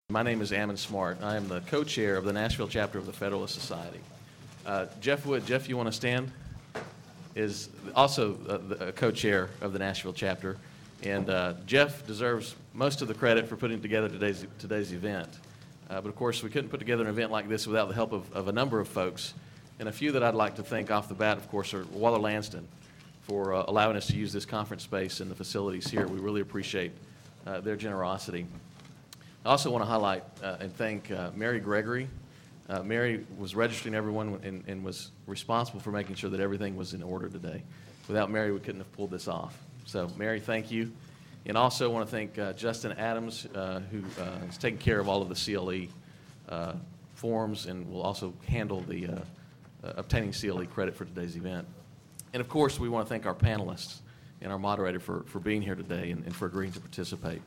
My name is Ammon Smart. I am the co-chair of the Nashville chapter of the Federalist Society. Jeff Wood, Jeff, you want to stand? Is also the co-chair of the Nashville chapter. And Jeff deserves most of the credit for putting together today's event. But of course, we couldn't put together an event like this without the help of a number of folks. And a few that I'd like to thank off the bat, of course, are Waller Lanston for allowing us to use this conference space and the facilities here. We really appreciate their generosity. I also want to highlight and thank Mary Gregory. Mary was registering everyone and was responsible for making sure that everything was in order today. Without Mary, we couldn't have pulled this off. So, Mary, thank you. And also want to thank Justin Adams, who is taking care of all of the CLE forms and will also handle the obtaining CLE credit for today's event. And, of course, we want to thank our panelists and our moderator for being here today and for agreeing to participate.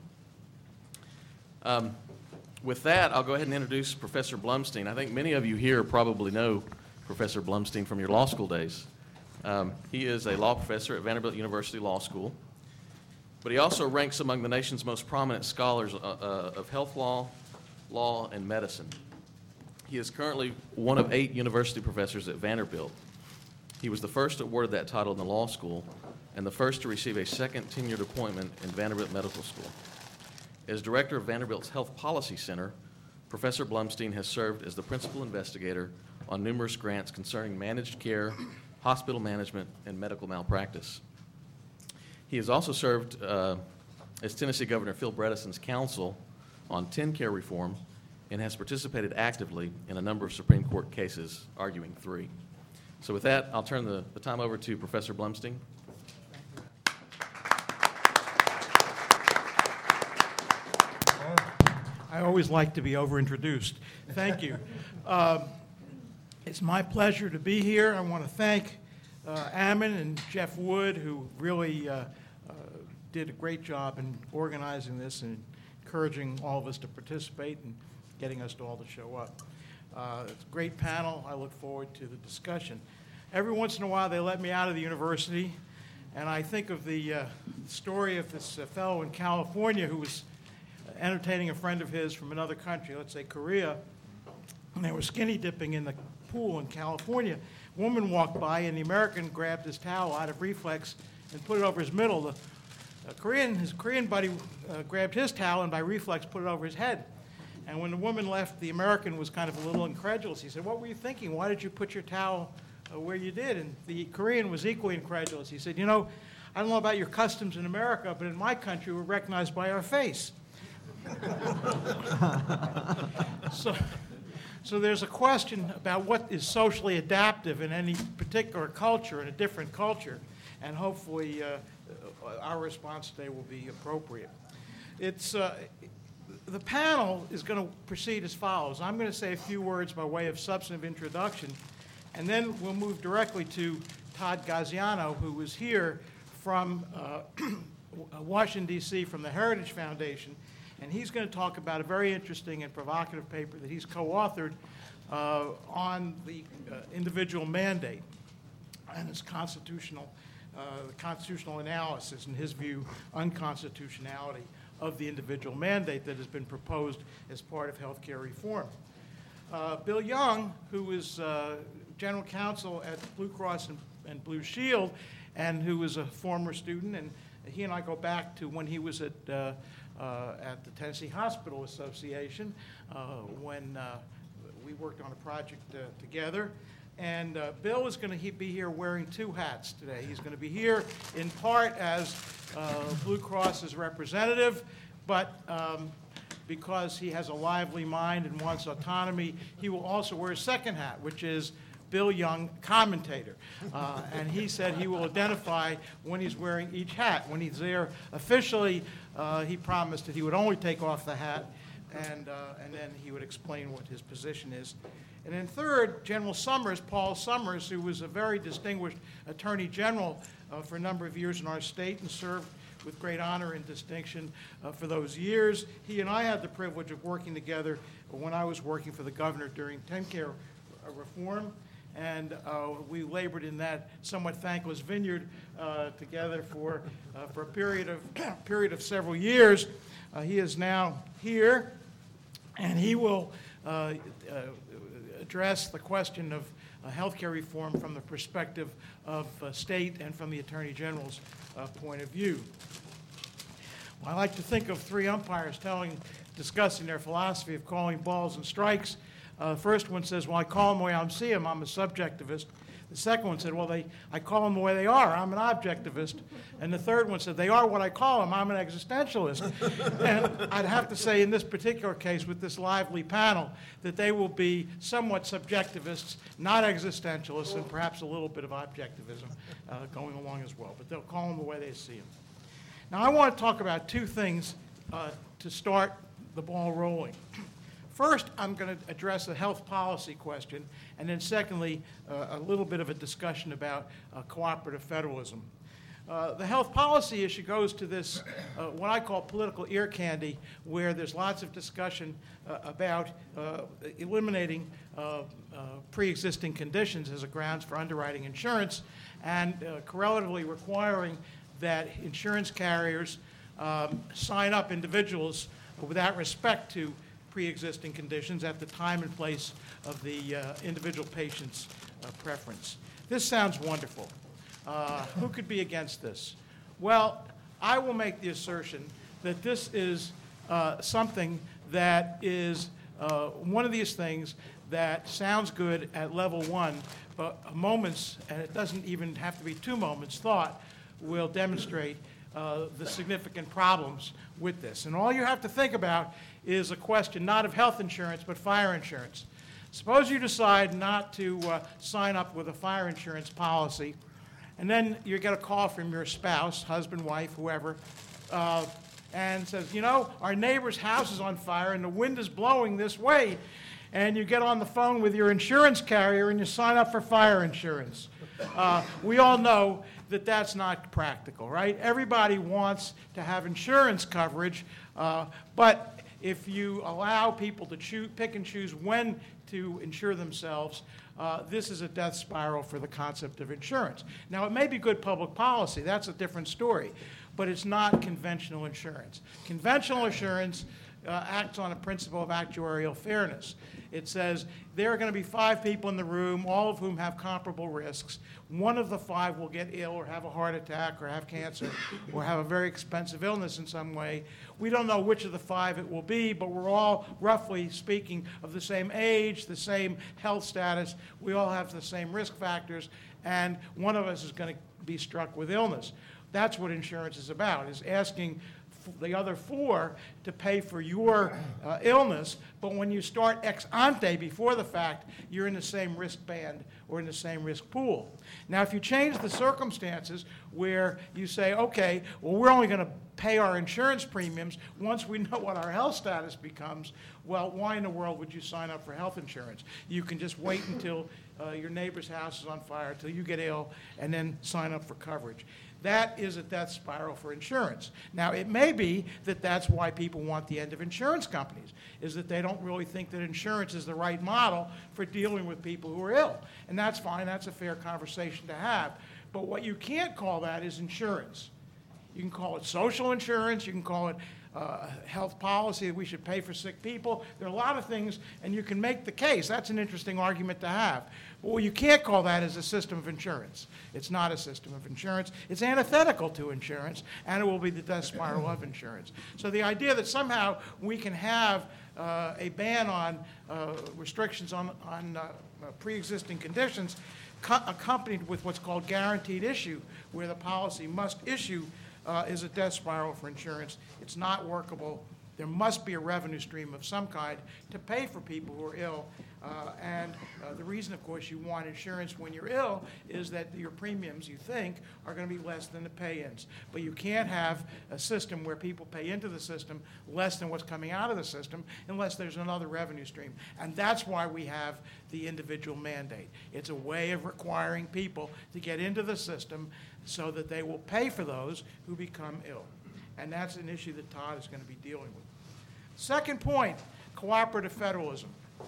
With that, I'll go ahead and introduce Professor Blumstein. I think many of you here probably know Professor Blumstein from your law school days. He is a law professor at Vanderbilt University Law School, but he also ranks among the nation's most prominent scholars of health law, law, and medicine. He is currently one of 8 university professors at Vanderbilt. He was the first awarded that title in the law school and the first to receive a second tenured appointment in Vanderbilt Medical School. As director of Vanderbilt's Health Policy Center, Professor Blumstein has served as the principal investigator on numerous grants concerning managed care, hospital management, and medical malpractice. He has also served as Tennessee Governor Phil Bredesen's counsel on TennCare reform and has participated actively in a number of Supreme Court cases, arguing 3. So with that, I'll turn the time over to Professor Blumstein. I always like to be over-introduced. Thank you. It's my pleasure to be here. I want to thank Ammon and Jeff Wood, who really did a great job in organizing this and encouraging all of us to participate and getting us to all to show up. It's a great panel. I look forward to the discussion. Every once in a while, they let me out of the university, and I think of the story of this fellow in California who was entertaining a friend of his from another country, let's say Korea, and they were skinny dipping in the pool in California. A woman walked by, and the American grabbed his towel out of reflex and put it over his middle. His Korean buddy grabbed his towel and by reflex put it over his head. And when the woman left, the American was kind of a little incredulous. He said, "What were you thinking? Why did you put your towel where you did?" And the Korean was equally incredulous. He said, "You know, I don't know about your customs in America, but in my country, we're recognized by our face." So there's a question about what is socially adaptive in any particular culture, in a different culture, and hopefully our response today will be appropriate. The panel is going to proceed as follows. I'm going to say a few words by way of substantive introduction, and then we'll move directly to Todd Gaziano, who was here from Washington, D.C., from the Heritage Foundation. And he's going to talk about a very interesting and provocative paper that he's co-authored on the individual mandate and its constitutional analysis, in his view, unconstitutionality of the individual mandate that has been proposed as part of healthcare reform. Bill Young, who is general counsel at Blue Cross and Blue Shield, and who is a former student, and he and I go back to when he was at the Tennessee Hospital Association when we worked on a project together. And Bill is going to be here wearing 2 hats today. He's going to be here in part as Blue Cross's representative, but because he has a lively mind and wants autonomy, he will also wear a second hat, which is Bill Young, commentator. And he said he will identify when he's wearing each hat. When he's there officially, he promised that he would only take off the hat, and then he would explain what his position is. And then third, General Summers, Paul Summers, who was a very distinguished Attorney General for a number of years in our state and served with great honor and distinction for those years. He and I had the privilege of working together when I was working for the governor during TennCare reform. And we labored in that somewhat thankless vineyard together for a period of several years. He is now here, and he will address the question of healthcare reform from the perspective of state and from the Attorney General's point of view. Well, I like to think of three umpires discussing their philosophy of calling balls and strikes. The first one says, well, I call them the way I see them, I'm a subjectivist. The second one said, well, I call them the way they are, I'm an objectivist. And the third one said, they are what I call them, I'm an existentialist. And I'd have to say in this particular case with this lively panel that they will be somewhat subjectivists, not existentialists, and perhaps a little bit of objectivism going along as well. But they'll call them the way they see them. Now I want to talk about two things to start the ball rolling. First, I'm going to address the health policy question, and then secondly, a little bit of a discussion about cooperative federalism. The health policy issue goes to this, what I call political ear candy, where there's lots of discussion about eliminating pre-existing conditions as a grounds for underwriting insurance, and correlatively requiring that insurance carriers sign up individuals without respect to pre-existing conditions at the time and place of the individual patient's preference. This sounds wonderful. Who could be against this? Well, I will make the assertion that this is something that is one of these things that sounds good at level one, but moments, and it doesn't even have to be 2 moments, thought will demonstrate the significant problems with this. And all you have to think about is a question not of health insurance, but fire insurance. Suppose you decide not to sign up with a fire insurance policy, and then you get a call from your spouse, husband, wife, whoever, and says, you know, our neighbor's house is on fire and the wind is blowing this way. And you get on the phone with your insurance carrier and you sign up for fire insurance. We all know that that's not practical, right? Everybody wants to have insurance coverage, but if you allow people to pick and choose when to insure themselves, this is a death spiral for the concept of insurance. Now, it may be good public policy. That's a different story. But it's not conventional insurance. Conventional insurance acts on a principle of actuarial fairness. It says there are going to be 5 people in the room, all of whom have comparable risks. One of the 5 will get ill or have a heart attack or have cancer or have a very expensive illness in some way. We don't know which of the 5 it will be, but we're all, roughly speaking, of the same age, the same health status. We all have the same risk factors, and one of us is going to be struck with illness. That's what insurance is about, is asking the other 4 to pay for your illness, but when you start ex ante before the fact, you're in the same risk band or in the same risk pool. Now, if you change the circumstances where you say, okay, well, we're only going to pay our insurance premiums once we know what our health status becomes, well, why in the world would you sign up for health insurance? You can just wait until your neighbor's house is on fire, until you get ill, and then sign up for coverage. That is a death spiral for insurance. Now, it may be that that's why people want the end of insurance companies, is that they don't really think that insurance is the right model for dealing with people who are ill. And that's fine. That's a fair conversation to have. But what you can't call that is insurance. You can call it social insurance. You can call it health policy, that we should pay for sick people. There are a lot of things, and you can make the case. That's an interesting argument to have. But what you can't call that is a system of insurance. It's not a system of insurance. It's antithetical to insurance, and it will be the death spiral of insurance. So the idea that somehow we can have a ban on restrictions on pre-existing conditions accompanied with what's called guaranteed issue, where the policy must issue, is a death spiral for insurance. It's not workable. There must be a revenue stream of some kind to pay for people who are ill. And the reason, of course, you want insurance when you're ill is that your premiums, you think, are going to be less than the pay-ins. But you can't have a system where people pay into the system less than what's coming out of the system unless there's another revenue stream. And that's why we have the individual mandate. It's a way of requiring people to get into the system so that they will pay for those who become ill. And that's an issue that Todd is going to be dealing with. Second point, cooperative federalism.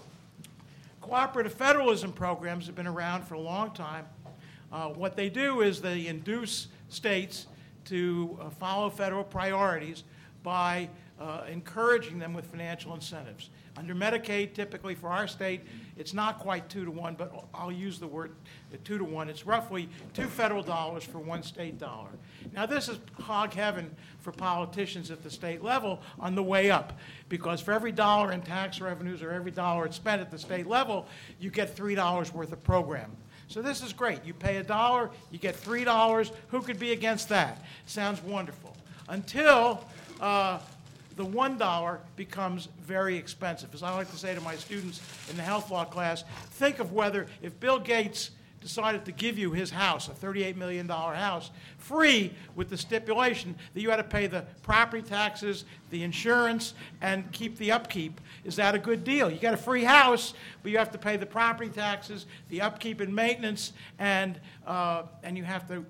Cooperative federalism programs have been around for a long time. What they do is they induce states to follow federal priorities by encouraging them with financial incentives. Under Medicaid, typically for our state, it's not quite 2-to-1, but I'll use the word 2-to-1. It's roughly $2 federal dollars for $1 state dollar. Now, this is hog heaven for politicians at the state level on the way up, because for every dollar in tax revenues or every dollar it's spent at the state level, you get $3 worth of program. So this is great. You pay $1, you get $3. Who could be against that? Sounds wonderful. Until the $1 becomes very expensive. As I like to say to my students in the health law class, think of whether if Bill Gates decided to give you his house, a $38 million house, free with the stipulation that you had to pay the property taxes, the insurance, and keep the upkeep. Is that a good deal? You get a free house, but you have to pay the property taxes, the upkeep and maintenance, and you have to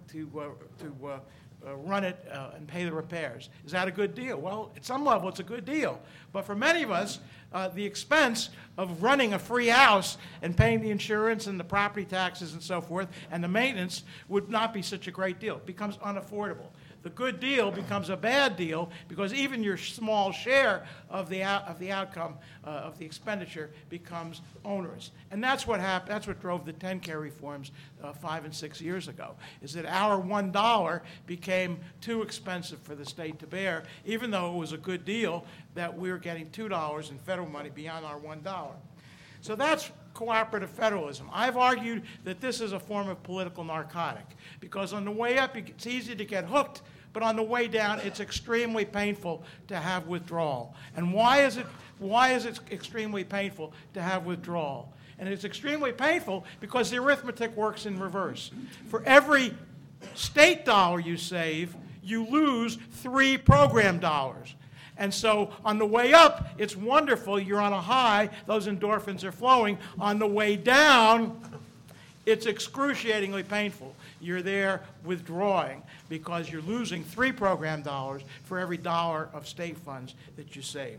run it and pay the repairs. Is that a good deal? Well, at some level, it's a good deal. But for many of us, the expense of running a free house and paying the insurance and the property taxes and so forth and the maintenance would not be such a great deal. It becomes unaffordable. The good deal becomes a bad deal because even your small share of the outcome of the expenditure becomes onerous. And that's what happened. That's what drove the TennCare reforms 5 and 6 years ago, is that our $1 became too expensive for the state to bear, even though it was a good deal that we were getting $2 in federal money beyond our $1. So that's cooperative federalism. I've argued that this is a form of political narcotic because on the way up, it's easy to get hooked, but on the way down, it's extremely painful to have withdrawal. And why is it extremely painful to have withdrawal? And it's extremely painful because the arithmetic works in reverse. For every state dollar you save, you lose 3 program dollars. And so on the way up, it's wonderful. You're on a high. Those endorphins are flowing. On the way down, it's excruciatingly painful. You're there withdrawing because you're losing 3 program dollars for every dollar of state funds that you save.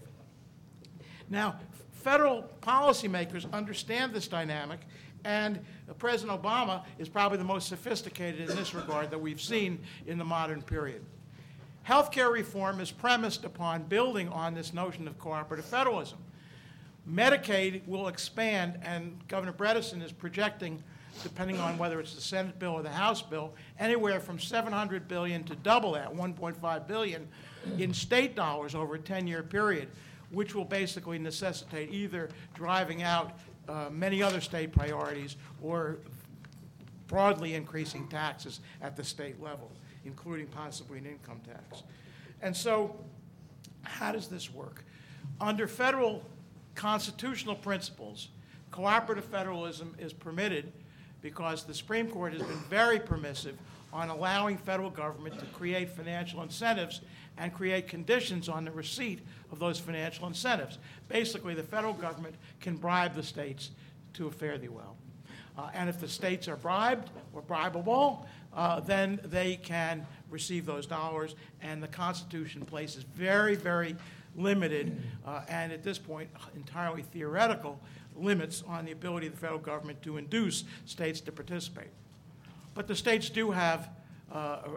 Now, federal policymakers understand this dynamic, and President Obama is probably the most sophisticated in this regard that we've seen in the modern period. Healthcare reform is premised upon building on this notion of cooperative federalism. Medicaid will expand, and Governor Bredesen is projecting, depending on whether it's the Senate bill or the House bill, anywhere from $700 billion to double that, $1.5 billion, in state dollars over a 10-year period, which will basically necessitate either driving out many other state priorities or broadly increasing taxes at the state level, including possibly an income tax. And so how does this work? Under federal constitutional principles, cooperative federalism is permitted because the Supreme Court has been very permissive on allowing federal government to create financial incentives and create conditions on the receipt of those financial incentives. Basically, the federal government can bribe the states to fare thee well. And if the states are bribed or bribable, then they can receive those dollars, and the Constitution places very, very limited, and at this point, entirely theoretical limits on the ability of the federal government to induce states to participate. But the states do have a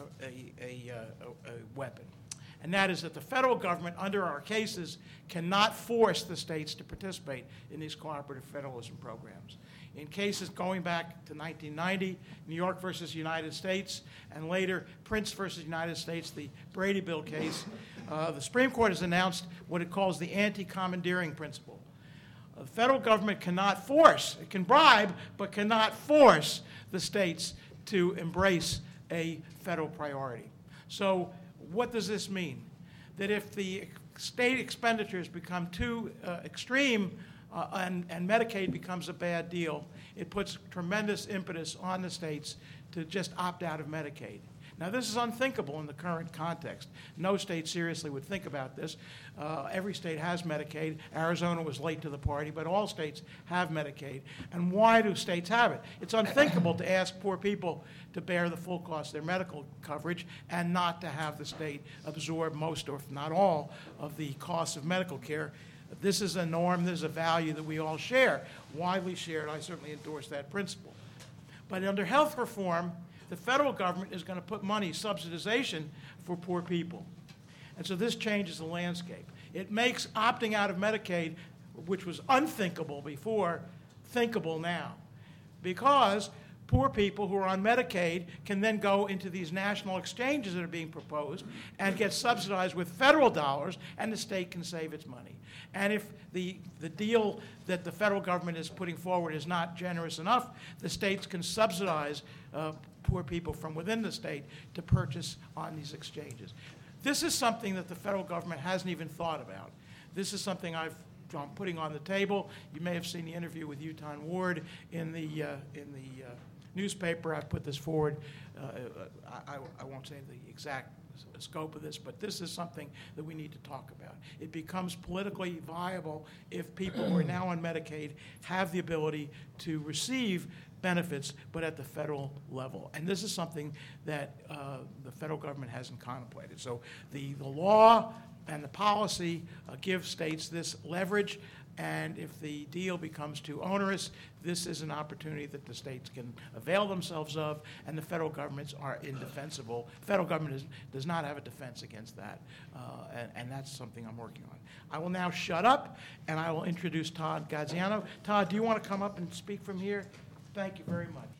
weapon, and that is that the federal government, under our cases, cannot force the states to participate in these cooperative federalism programs. In cases going back to 1990, New York versus United States, and later Prince versus United States, the Brady Bill case, the Supreme Court has announced what it calls the anti-commandeering principle. The federal government cannot force, it can bribe, but cannot force the states to embrace a federal priority. So what does this mean? That if the state expenditures become too extreme and Medicaid becomes a bad deal, it puts tremendous impetus on the states to just opt out of Medicaid. Now, this is unthinkable in the current context. No state seriously would think about this. Every state has Medicaid. Arizona was late to the party, but all states have Medicaid. And why do states have it? It's unthinkable to ask poor people to bear the full cost of their medical coverage and not to have the state absorb most, or if not all, of the costs of medical care. This is a norm, this is a value that we all share, widely shared. I certainly endorse that principle. But under health reform, the federal government is going to put money, subsidization, for poor people. And so this changes the landscape. It makes opting out of Medicaid, which was unthinkable before, thinkable now. Because poor people who are on Medicaid can then go into these national exchanges that are being proposed and get subsidized with federal dollars, and the state can save its money. And if the deal that the federal government is putting forward is not generous enough, the states can subsidize poor people from within the state to purchase on these exchanges. This is something that the federal government hasn't even thought about. This is something I'm putting on the table. You may have seen the interview with Uton Ward in the newspaper. I put this forward. I won't say the exact scope of this, but this is something that we need to talk about. It becomes politically viable if people who are now on Medicaid have the ability to receive benefits, but at the federal level. And this is something that the federal government hasn't contemplated. So the law and the policy give states this leverage, and if the deal becomes too onerous, this is an opportunity that the states can avail themselves of, and the federal governments are indefensible. The federal government does not have a defense against that, and that's something I'm working on. I will now shut up, and I will introduce Todd Gaziano. Todd, do you want to come up and speak from here? Thank you very much.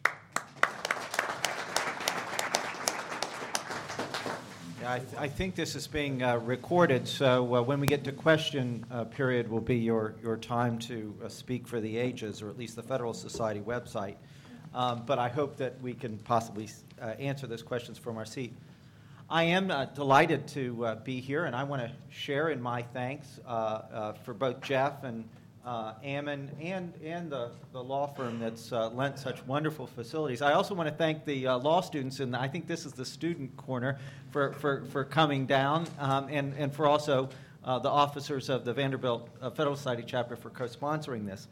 I think this is being recorded, so when we get to question period will be your time to speak for the ages, or at least the Federalist Society website. But I hope that we can possibly answer those questions from our seat. I am delighted to be here, and I want to share in my thanks for both Jeff and Ammon and the law firm that's lent such wonderful facilities. I also want to thank the law students, and I think this is the student corner, for coming down, and for also the officers of the Vanderbilt Federal Society chapter for co-sponsoring this.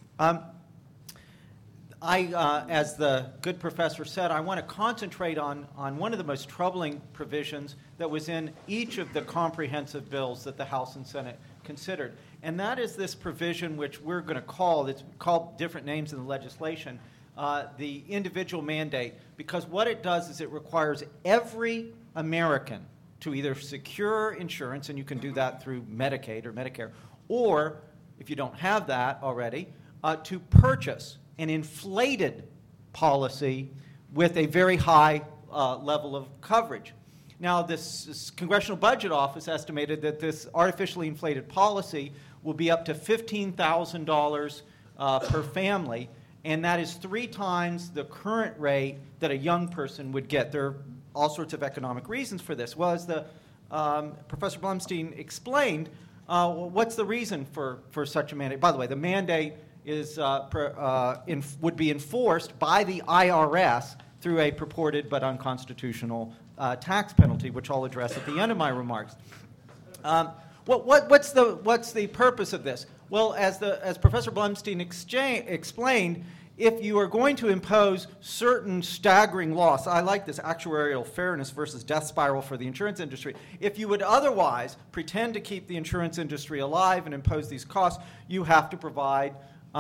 As the good professor said, I want to concentrate on one of the most troubling provisions that was in each of the comprehensive bills that the House and Senate considered. And that is this provision which we're going to call, it's called different names in the legislation, the individual mandate, because what it does is it requires every American to either secure insurance, and you can do that through Medicaid or Medicare, or, if you don't have that already, to purchase an inflated policy with a very high level of coverage. Now, this Congressional Budget Office estimated that this artificially inflated policy will be up to $15,000 per family, and that is 3 times the current rate that a young person would get. There are all sorts of economic reasons for this. Well, as the Professor Blumstein explained, what's the reason for such a mandate? By the way, the mandate is would be enforced by the IRS through a purported but unconstitutional tax penalty, which I'll address at the end of my remarks. What's the purpose of this? Well, as Professor Blumstein explained, if you are going to impose certain staggering loss, I like this actuarial fairness versus death spiral for the insurance industry. If you would otherwise pretend to keep the insurance industry alive and impose these costs, you have to provide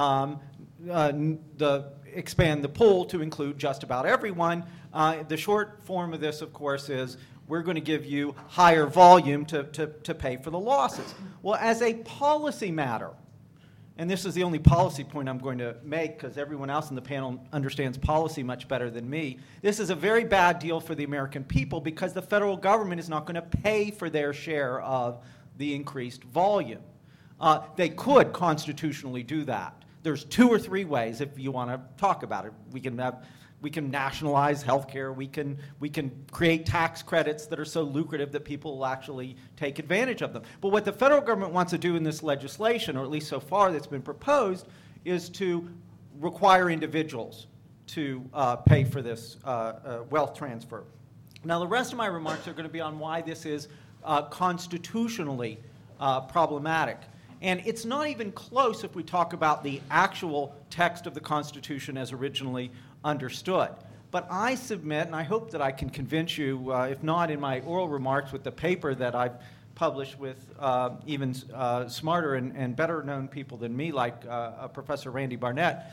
expand the pool to include just about everyone. The short form of this, of course, is we're going to give you higher volume to pay for the losses. Well, as a policy matter, and this is the only policy point I'm going to make because everyone else in the panel understands policy much better than me, this is a very bad deal for the American people because the federal government is not going to pay for their share of the increased volume. They could constitutionally do that. There's 2 or 3 ways if you want to talk about it. We can nationalize health care. We can create tax credits that are so lucrative that people will actually take advantage of them. But what the federal government wants to do in this legislation, or at least so far that's been proposed, is to require individuals to pay for this wealth transfer. Now, the rest of my remarks are going to be on why this is constitutionally problematic. And it's not even close if we talk about the actual text of the Constitution as originally understood. But I submit, and I hope that I can convince you, if not in my oral remarks with the paper that I've published with even smarter and better known people than me, like Professor Randy Barnett,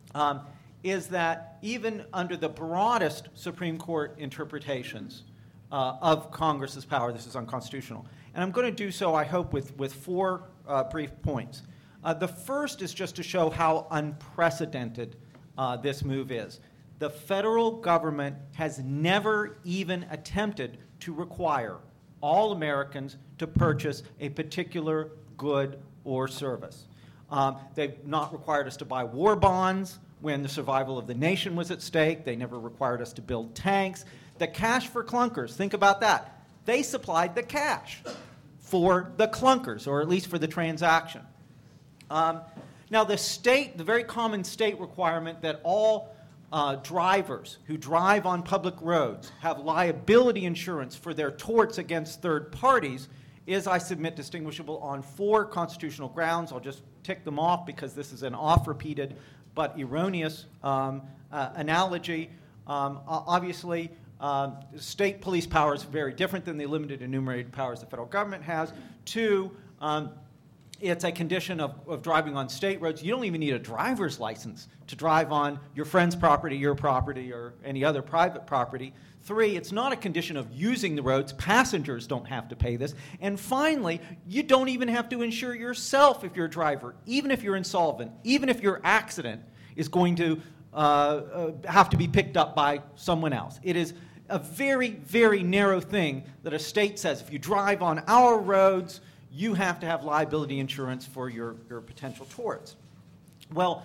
is that even under the broadest Supreme Court interpretations, of Congress's power. This is unconstitutional. And I'm going to do so, I hope, with four brief points. The first is just to show how unprecedented this move is. The federal government has never even attempted to require all Americans to purchase a particular good or service. They've not required us to buy war bonds when the survival of the nation was at stake. They never required us to build tanks. The cash for clunkers, think about that. They supplied the cash for the clunkers, or at least for the transaction. Now, the very common state requirement that all drivers who drive on public roads have liability insurance for their torts against third parties is, I submit, distinguishable on four constitutional grounds. I'll just tick them off because this is an oft-repeated but erroneous analogy. Obviously, state police power is very different than the limited enumerated powers the federal government has. Two, it's a condition of driving on state roads. You don't even need a driver's license to drive on your friend's property, your property, or any other private property. Three, it's not a condition of using the roads. Passengers don't have to pay this. And finally, you don't even have to insure yourself if you're a driver, even if you're insolvent, even if your accident is going to have to be picked up by someone else. It is a very, very narrow thing that a state says, if you drive on our roads, you have to have liability insurance for your potential torts. Well,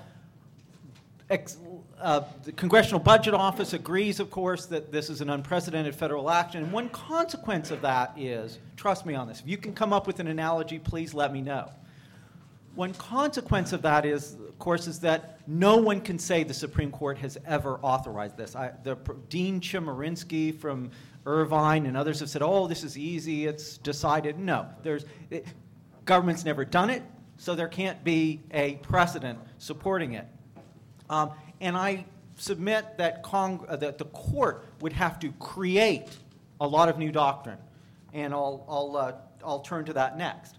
the Congressional Budget Office agrees, of course, that this is an unprecedented federal action. And one consequence of that is, trust me on this, if you can come up with an analogy, please let me know. One consequence of that is, of course, is that no one can say the Supreme Court has ever authorized this. Dean Chemerinsky from Irvine and others have said, oh, this is easy, it's decided. No, government's never done it, so there can't be a precedent supporting it. And I submit that that the court would have to create a lot of new doctrine, and I'll turn to that next.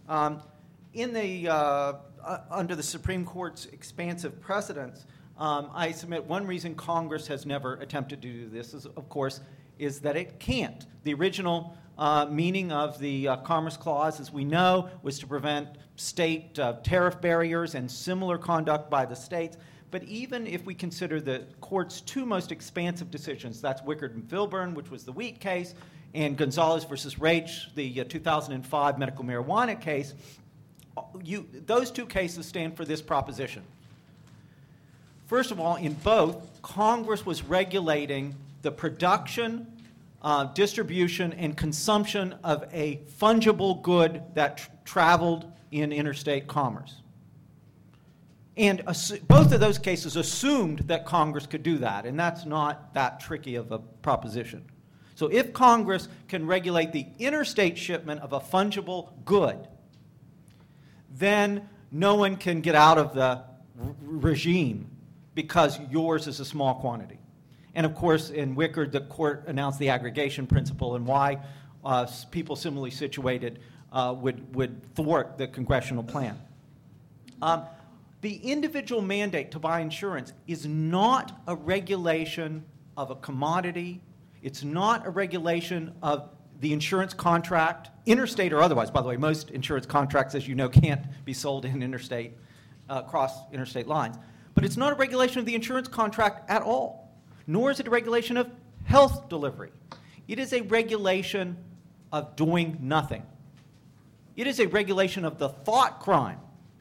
Under the Supreme Court's expansive precedents, I submit one reason Congress has never attempted to do this is, of course, is that it can't. The original meaning of the Commerce Clause, as we know, was to prevent state tariff barriers and similar conduct by the states. But even if we consider the court's two most expansive decisions, that's Wickard and Filburn, which was the wheat case, and Gonzalez versus Raich, the 2005 medical marijuana case, those two cases stand for this proposition. First of all, in both, Congress was regulating the production, distribution, and consumption of a fungible good that traveled in interstate commerce. And both of those cases assumed that Congress could do that, and that's not that tricky of a proposition. So if Congress can regulate the interstate shipment of a fungible good, then no one can get out of the regime because yours is a small quantity. And of course, in Wickard, the court announced the aggregation principle and why people similarly situated would thwart the congressional plan. The individual mandate to buy insurance is not a regulation of a commodity. It's not a regulation of the insurance contract, interstate or otherwise. By the way, most insurance contracts, as you know, can't be sold in interstate, across interstate lines. But it's not a regulation of the insurance contract at all, nor is it a regulation of health delivery. It is a regulation of doing nothing. It is a regulation of the thought crime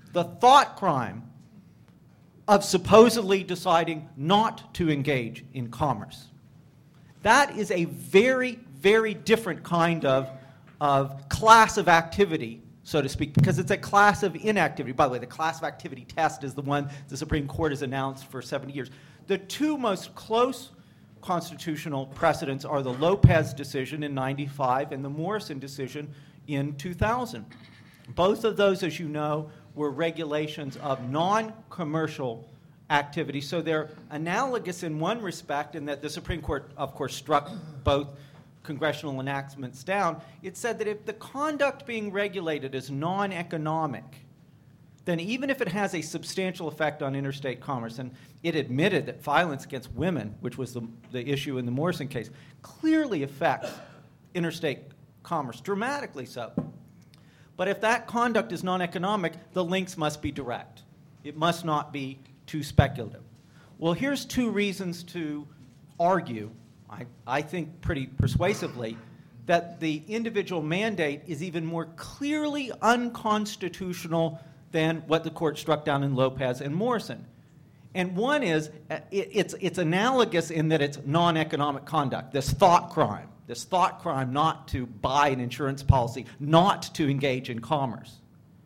of supposedly deciding not to engage in commerce. That is a very, very different kind of class of activity, so to speak, because it's a class of inactivity. By the way, the class of activity test is the one the Supreme Court has announced for 70 years. The two most close constitutional precedents are the Lopez decision in 95 and the Morrison decision in 2000. Both of those, as you know, were regulations of non-commercial activity. So they're analogous in one respect in that the Supreme Court, of course, struck both congressional enactments down. It said that if the conduct being regulated is non-economic, then even if it has a substantial effect on interstate commerce, and it admitted that violence against women, which was the issue in the Morrison case, clearly affects interstate commerce, dramatically so. But if that conduct is non-economic, the links must be direct. It must not be too speculative. Well, here's two reasons to argue, I think pretty persuasively, that the individual mandate is even more clearly unconstitutional than what the court struck down in Lopez and Morrison. And one is, it's analogous in that it's non-economic conduct, this thought crime not to buy an insurance policy, not to engage in commerce.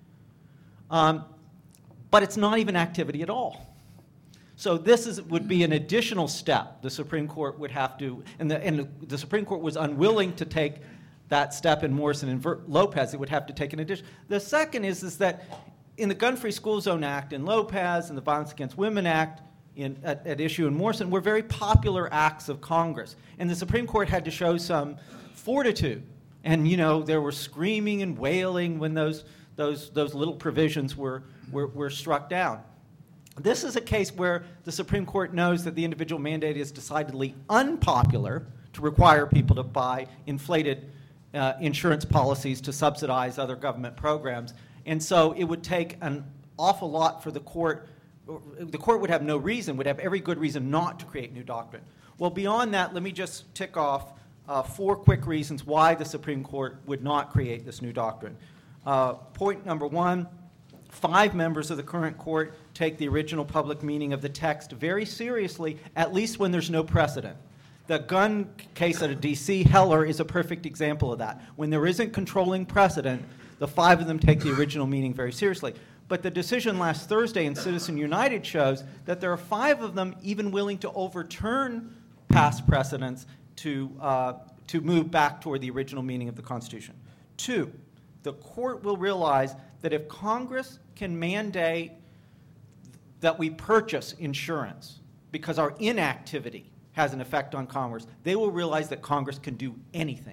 But it's not even activity at all. So this would be an additional step the Supreme Court would have to, and the Supreme Court was unwilling to take that step in Morrison and Lopez. It would have to take an addition. The second is that in the Gun-Free School Zone Act in Lopez and the Violence Against Women Act at issue in Morrison were very popular acts of Congress. And the Supreme Court had to show some fortitude. And, there were screaming and wailing when those little provisions were struck down. This is a case where the Supreme Court knows that the individual mandate is decidedly unpopular to require people to buy inflated insurance policies to subsidize other government programs. And so it would take an awful lot for the court. The court would have would have every good reason not to create new doctrine. Well, beyond that, let me just tick off 4 quick reasons why the Supreme Court would not create this new doctrine. Point number 1, 5 members of the current court take the original public meaning of the text very seriously, at least when there's no precedent. The gun case out of D.C., Heller, is a perfect example of that. When there isn't controlling precedent, the 5 of them take the original meaning very seriously. But the decision last Thursday in Citizen United shows that there are 5 of them even willing to overturn past precedents to move back toward the original meaning of the Constitution. 2, the court will realize that if Congress can mandate that we purchase insurance because our inactivity has an effect on commerce, they will realize that Congress can do anything.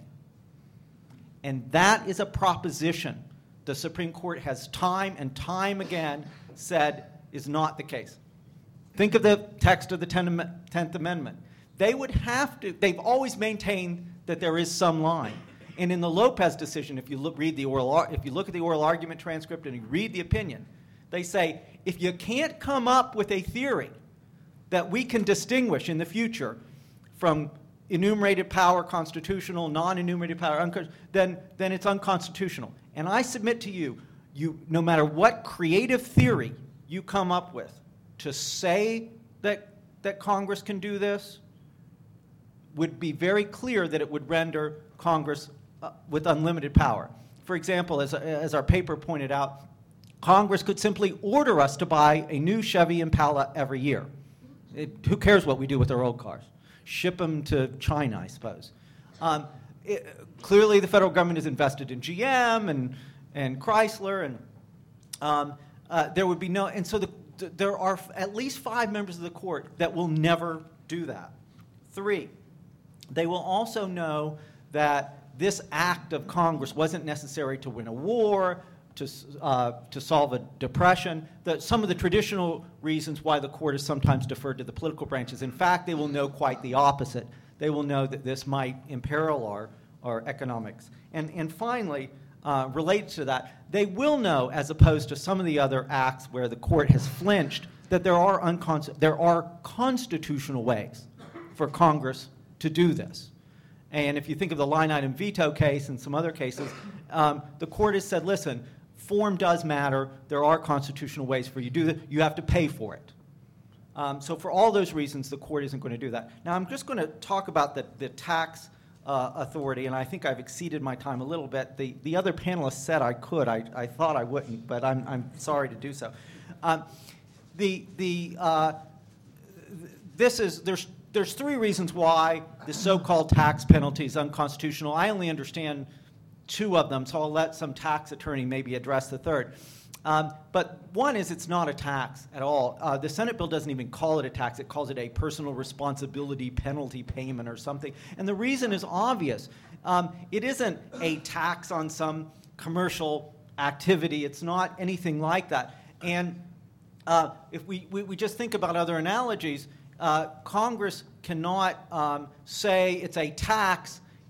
And that is a proposition the Supreme Court has time and time again said is not the case. Think of the text of the 10th Amendment. They've always maintained that there is some line. And in the Lopez decision, if you look at the oral argument transcript and you read the opinion, they say, if you can't come up with a theory that we can distinguish in the future from enumerated power, constitutional, non-enumerated power, then it's unconstitutional. And I submit to you, no matter what creative theory you come up with to say that Congress can do this, would be very clear that it would render Congress with unlimited power. For example, as our paper pointed out, Congress could simply order us to buy a new Chevy Impala every year. Who cares what we do with our old cars? Ship them to China, I suppose. Clearly, the federal government is invested in GM and Chrysler, and there would be no. And so there are at least 5 members of the court that will never do that. 3, they will also know that this act of Congress wasn't necessary to win a war, to solve a depression, that some of the traditional reasons why the court is sometimes deferred to the political branches. In fact, they will know quite the opposite. They will know that this might imperil our economics. And finally, related to that, they will know, as opposed to some of the other acts where the court has flinched, that there are constitutional ways for Congress to do this. And if you think of the line item veto case and some other cases, the court has said, listen, form does matter. There are constitutional ways for you to do that. You have to pay for it. So for all those reasons, the court isn't going to do that. Now, I'm just going to talk about the tax authority, and I think I've exceeded my time a little bit. The other panelists said I could. I thought I wouldn't, but I'm sorry to do so. There's 3 reasons why the so-called tax penalty is unconstitutional. I only understand 2 of them, so I'll let some tax attorney maybe address the third. But one is it's not a tax at all. The Senate bill doesn't even call it a tax. It calls it a personal responsibility penalty payment or something. And the reason is obvious. It isn't a tax on some commercial activity. It's not anything like that. And if we just think about other analogies, Congress cannot say it's a tax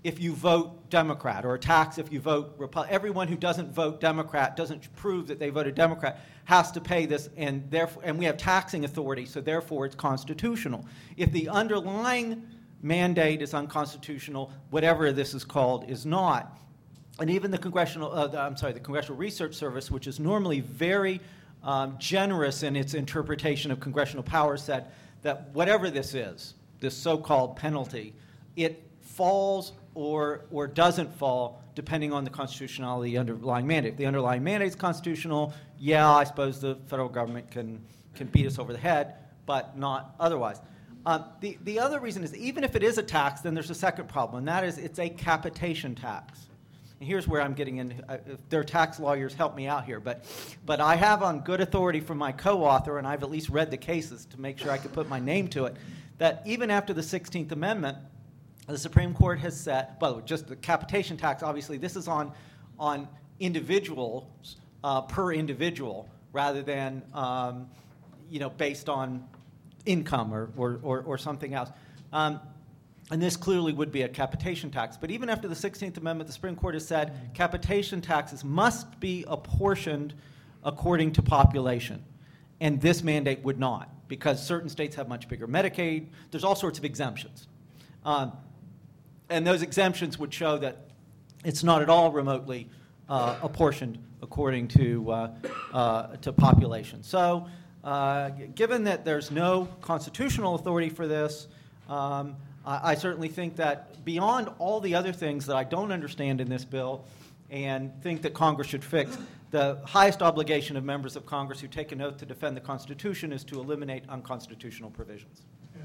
if you vote Democrat, or a tax if you vote Republican. Everyone who doesn't vote Democrat, doesn't prove that they voted Democrat, has to pay this, and we have taxing authority, so therefore it's constitutional. If the underlying mandate is unconstitutional, whatever this is called is not. And even the Congressional Research Service, which is normally very generous in its interpretation of congressional powers, said that whatever this is, this so-called penalty, it falls or doesn't fall depending on the constitutionality of the underlying mandate. If the underlying mandate is constitutional, yeah, I suppose the federal government can beat us over the head, but not otherwise. The other reason is, even if it is a tax, then there's a second problem, and that is it's a capitation tax. And here's where I'm getting in. If there are tax lawyers, help me out here. But I have on good authority from my co-author, and I've at least read the cases to make sure I could put my name to it, that even after the 16th Amendment, the Supreme Court has said, well, just the capitation tax, obviously, this is on individuals per individual rather than based on income or something else. And this clearly would be a capitation tax. But even after the 16th Amendment, the Supreme Court has said capitation taxes must be apportioned according to population. And this mandate would not, because certain states have much bigger Medicaid. There's all sorts of exemptions. And those exemptions would show that it's not at all remotely apportioned according to population. So given that there's no constitutional authority for this, I certainly think that beyond all the other things that I don't understand in this bill and think that Congress should fix, the highest obligation of members of Congress who take an oath to defend the Constitution is to eliminate unconstitutional provisions.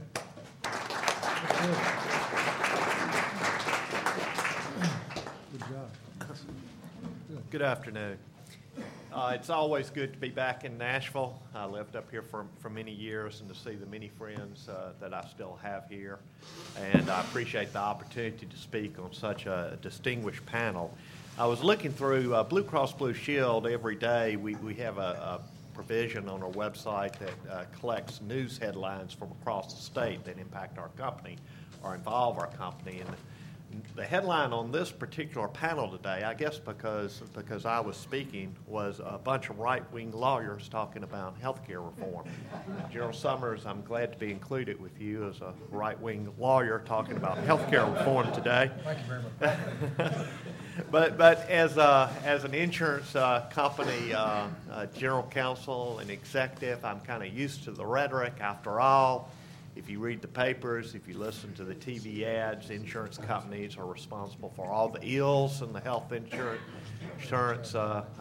Good job. Good afternoon. It's always good to be back in Nashville. I lived up here for many years, and to see the many friends that I still have here. And I appreciate the opportunity to speak on such a distinguished panel. I was looking through Blue Cross Blue Shield every day. We have a provision on our website that collects news headlines from across the state that impact our company or involve our company. And the headline on this particular panel today, I guess because I was speaking, was a bunch of right-wing lawyers talking about health care reform. General Summers, I'm glad to be included with you as a right-wing lawyer talking about health care reform today. Thank you very much. But as an insurance company general counsel and executive, I'm kind of used to the rhetoric. After all, if you read the papers, if you listen to the TV ads, insurance companies are responsible for all the ills in the health insurance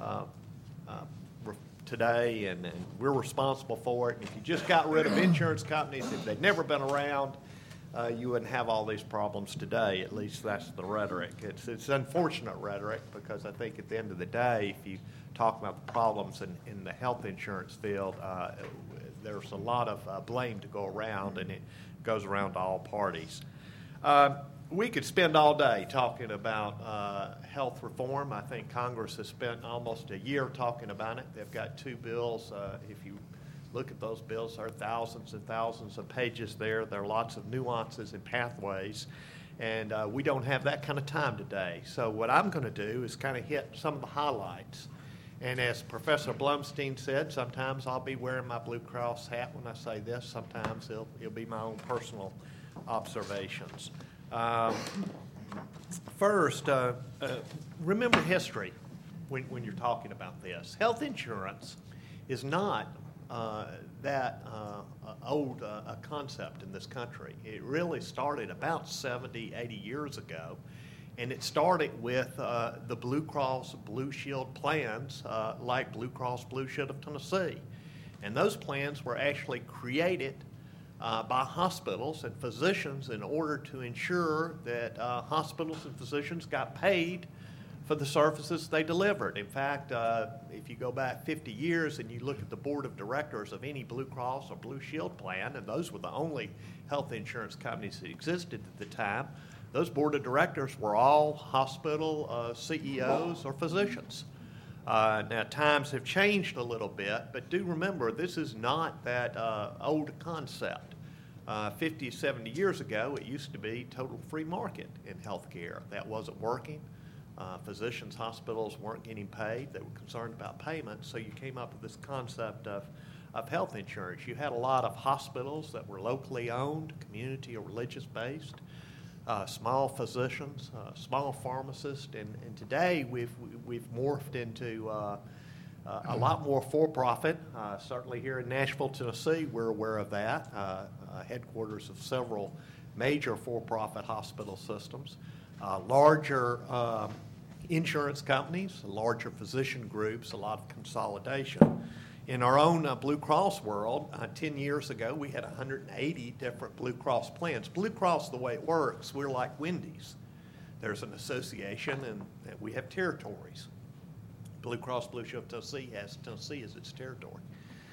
today, and we're responsible for it. And if you just got rid of insurance companies, if they'd never been around, you wouldn't have all these problems today. At least that's the rhetoric. It's unfortunate rhetoric, because I think at the end of the day, if you talk about the problems in the health insurance field, there's a lot of blame to go around, and it goes around to all parties. We could spend all day talking about health reform. I think Congress has spent almost a year talking about it. They've got two bills. If you look at those bills, there are thousands and thousands of pages there. There are lots of nuances and pathways, and we don't have that kind of time today. So what I'm going to do is kind of hit some of the highlights. And as Professor Blumstein said, sometimes I'll be wearing my Blue Cross hat when I say this. Sometimes it'll be my own personal observations. First, remember history when you're talking about this. Health insurance is not that old a concept in this country. It really started about 70, 80 years ago. And it started with the Blue Cross Blue Shield plans, like Blue Cross Blue Shield of Tennessee. And those plans were actually created by hospitals and physicians in order to ensure that hospitals and physicians got paid for the services they delivered. In fact, if you go back 50 years and you look at the board of directors of any Blue Cross or Blue Shield plan, and those were the only health insurance companies that existed at the time, those board of directors were all hospital CEOs or physicians. Now, times have changed a little bit, but do remember, this is not that old concept. 50, 70 years ago, it used to be total free market in healthcare. That wasn't working. Physicians, hospitals weren't getting paid. They were concerned about payment, so you came up with this concept of health insurance. You had a lot of hospitals that were locally owned, community or religious based, small physicians, small pharmacists, and today we've morphed into a lot more for-profit. Certainly here in Nashville, Tennessee, we're aware of that. Headquarters of several major for-profit hospital systems, larger insurance companies, larger physician groups, a lot of consolidation. In our own Blue Cross world, 10 years ago, we had 180 different Blue Cross plans. Blue Cross, the way it works, we're like Wendy's. There's an association, and we have territories. Blue Cross Blue Shield Tennessee has Tennessee as its territory.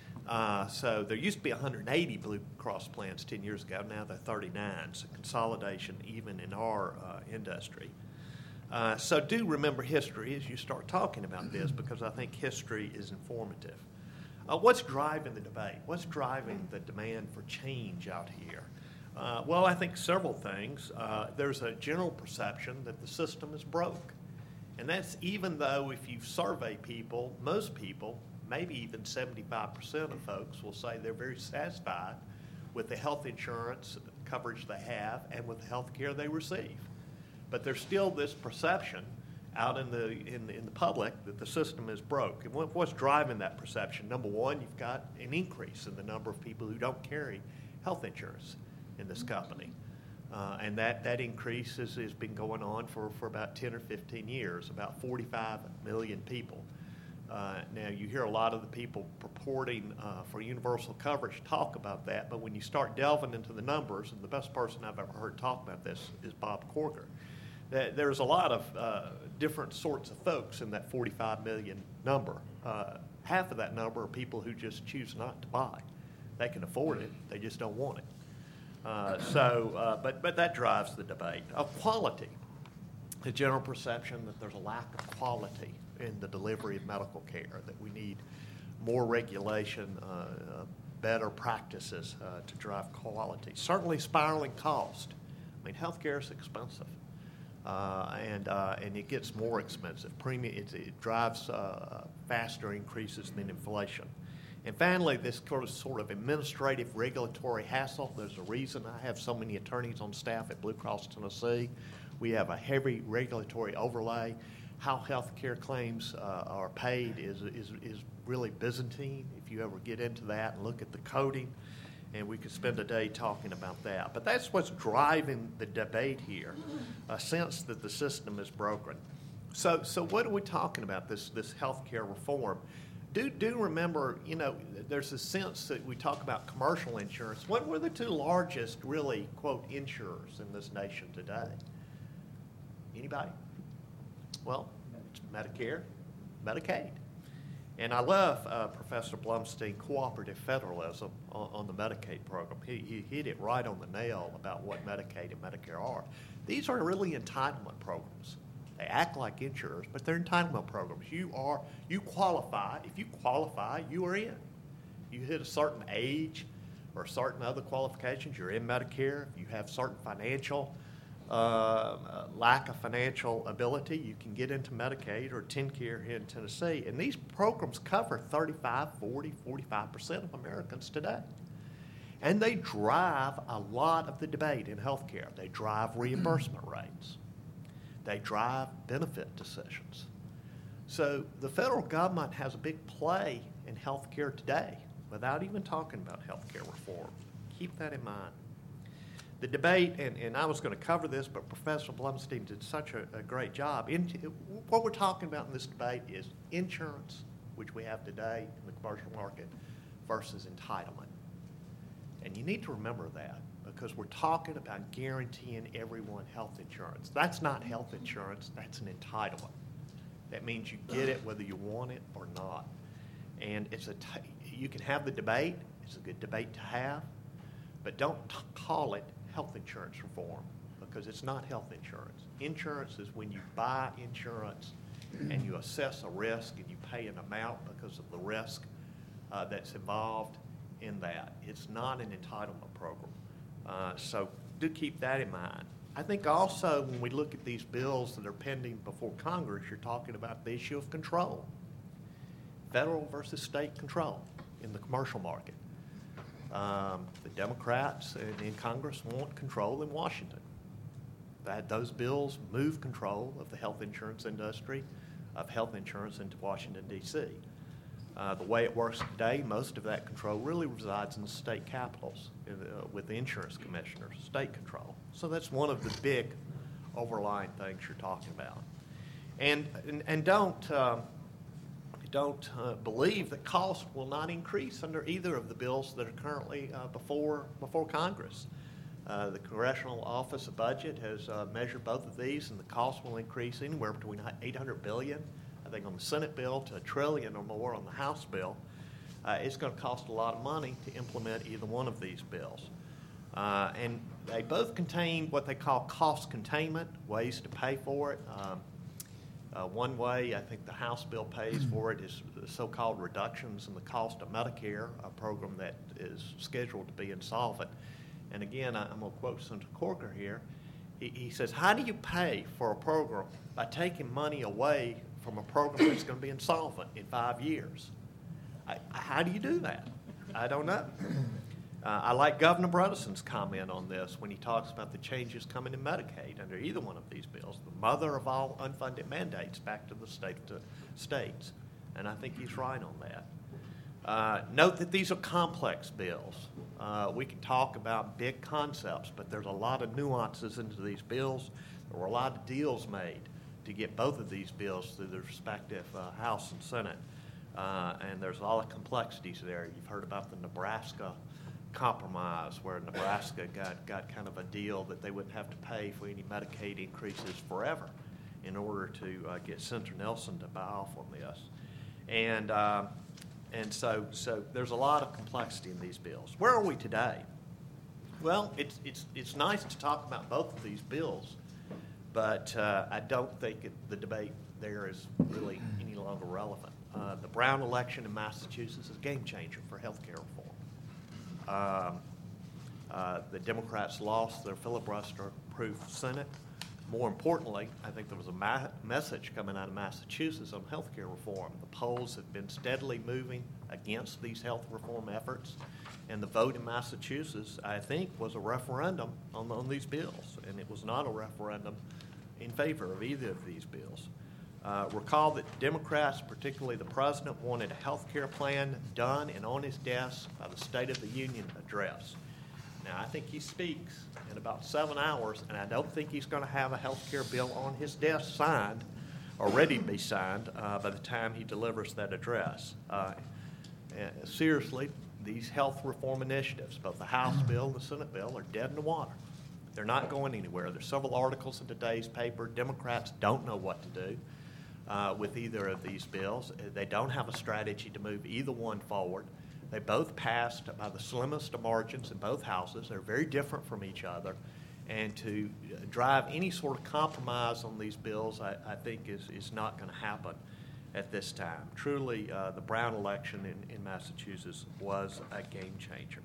So there used to be 180 Blue Cross plans 10 years ago. Now they're 39. So consolidation even in our industry. So do remember history as you start talking about this, because I think history is informative. What's driving the debate? What's driving the demand for change out here? Well, I think several things. There's a general perception that the system is broke. And that's even though if you survey people, most people, maybe even 75% of folks will say they're very satisfied with the health insurance coverage they have and with the health care they receive. But there's still this perception out in the public that the system is broke. And what's driving that perception? Number one, you've got an increase in the number of people who don't carry health insurance in this company. And that increase has been going on for about 10 or 15 years, about 45 million people. Now, you hear a lot of the people purporting for universal coverage talk about that, but when you start delving into the numbers, and the best person I've ever heard talk about this is Bob Corker, there's a lot of different sorts of folks in that 45 million number. Half of that number are people who just choose not to buy. They can afford it, they just don't want it. But that drives the debate. Quality, the general perception that there's a lack of quality in the delivery of medical care, that we need more regulation, better practices to drive quality. Certainly spiraling cost. I mean, healthcare is expensive, and it gets more expensive. Premium, it drives faster increases than inflation. And finally, this sort of administrative regulatory hassle. There's a reason I have so many attorneys on staff at Blue Cross Tennessee. We have a heavy regulatory overlay. How health care claims are paid is really Byzantine, if you ever get into that and look at the coding. And we could spend a day talking about that. But that's what's driving the debate here, a sense that the system is broken. So what are we talking about, this health care reform? Do remember, there's a sense that we talk about commercial insurance. What were the two largest, really, quote, insurers in this nation today? Anybody? Well, it's Medicare, Medicaid. And I love Professor Blumstein, cooperative federalism on the Medicaid program. He hit it right on the nail about what Medicaid and Medicare are. These are really entitlement programs. They act like insurers, but they're entitlement programs. You qualify. If you qualify, you are in. You hit a certain age or certain other qualifications, you're in Medicare. If you have certain financial lack of financial ability, you can get into Medicaid or TennCare here in Tennessee. And these programs cover 35, 40, 45% of Americans today. And they drive a lot of the debate in healthcare. They drive reimbursement rates. They drive benefit decisions. So the federal government has a big play in health care today without even talking about health care reform. Keep that in mind. The debate, and I was going to cover this, but Professor Blumstein did such a great job. What we're talking about in this debate is insurance, which we have today in the commercial market, versus entitlement. And you need to remember that, because we're talking about guaranteeing everyone health insurance. That's not health insurance, that's an entitlement. That means you get it whether you want it or not. And you can have the debate, it's a good debate to have, but don't call it health insurance reform, because it's not health insurance. Insurance is when you buy insurance and you assess a risk and you pay an amount because of the risk that's involved in that. It's not an entitlement program. So do keep that in mind. I think also when we look at these bills that are pending before Congress, you're talking about the issue of control, federal versus state control in the commercial market. The Democrats in Congress want control in Washington. Those bills move control of the health insurance industry, of health insurance into Washington, D.C. The way it works today, most of that control really resides in the state capitals with the insurance commissioners, state control. So that's one of the big overlying things you're talking about. And don't believe that costs will not increase under either of the bills that are currently before Congress. The Congressional Office of Budget has measured both of these, and the cost will increase anywhere between $800 billion, I think, on the Senate bill to $1 trillion or more on the House bill. It's going to cost a lot of money to implement either one of these bills. And they both contain what they call cost containment, ways to pay for it. One way I think the House bill pays for it is the so-called reductions in the cost of Medicare, a program that is scheduled to be insolvent. And again, I'm going to quote Senator Corker here. He says, how do you pay for a program by taking money away from a program that's going to be insolvent in 5 years? How do you do that? I don't know. I like Governor Bredeson's comment on this when he talks about the changes coming in Medicaid under either one of these bills, the mother of all unfunded mandates back to the states. And I think he's right on that. Note that these are complex bills. We can talk about big concepts, but there's a lot of nuances into these bills. There were a lot of deals made to get both of these bills through the respective House and Senate. And there's a lot of complexities there. You've heard about the Nebraska compromise, where Nebraska got kind of a deal that they wouldn't have to pay for any Medicaid increases forever in order to get Senator Nelson to buy off on this. And so there's a lot of complexity in these bills. Where are we today? Well, it's nice to talk about both of these bills, but I don't think the debate there is really any longer relevant. The Brown election in Massachusetts is a game changer for health care reform. The Democrats lost their filibuster-proof Senate. More importantly, I think there was a message coming out of Massachusetts on health care reform. The polls have been steadily moving against these health reform efforts, and the vote in Massachusetts, I think, was a referendum on these bills, and it was not a referendum in favor of either of these bills. Recall that Democrats, particularly the president, wanted a health care plan done and on his desk by the State of the Union address. Now, I think he speaks in about 7 hours, and I don't think he's going to have a health care bill on his desk signed or ready to be signed by the time he delivers that address. Seriously, these health reform initiatives, both the House bill and the Senate bill, are dead in the water. They're not going anywhere. There's several articles in today's paper. Democrats don't know what to do with either of these bills. They don't have a strategy to move either one forward. They both passed by the slimmest of margins in both houses. They're very different from each other. And to drive any sort of compromise on these bills, I think is not going to happen at this time. Truly, the Brown election in Massachusetts was a game changer.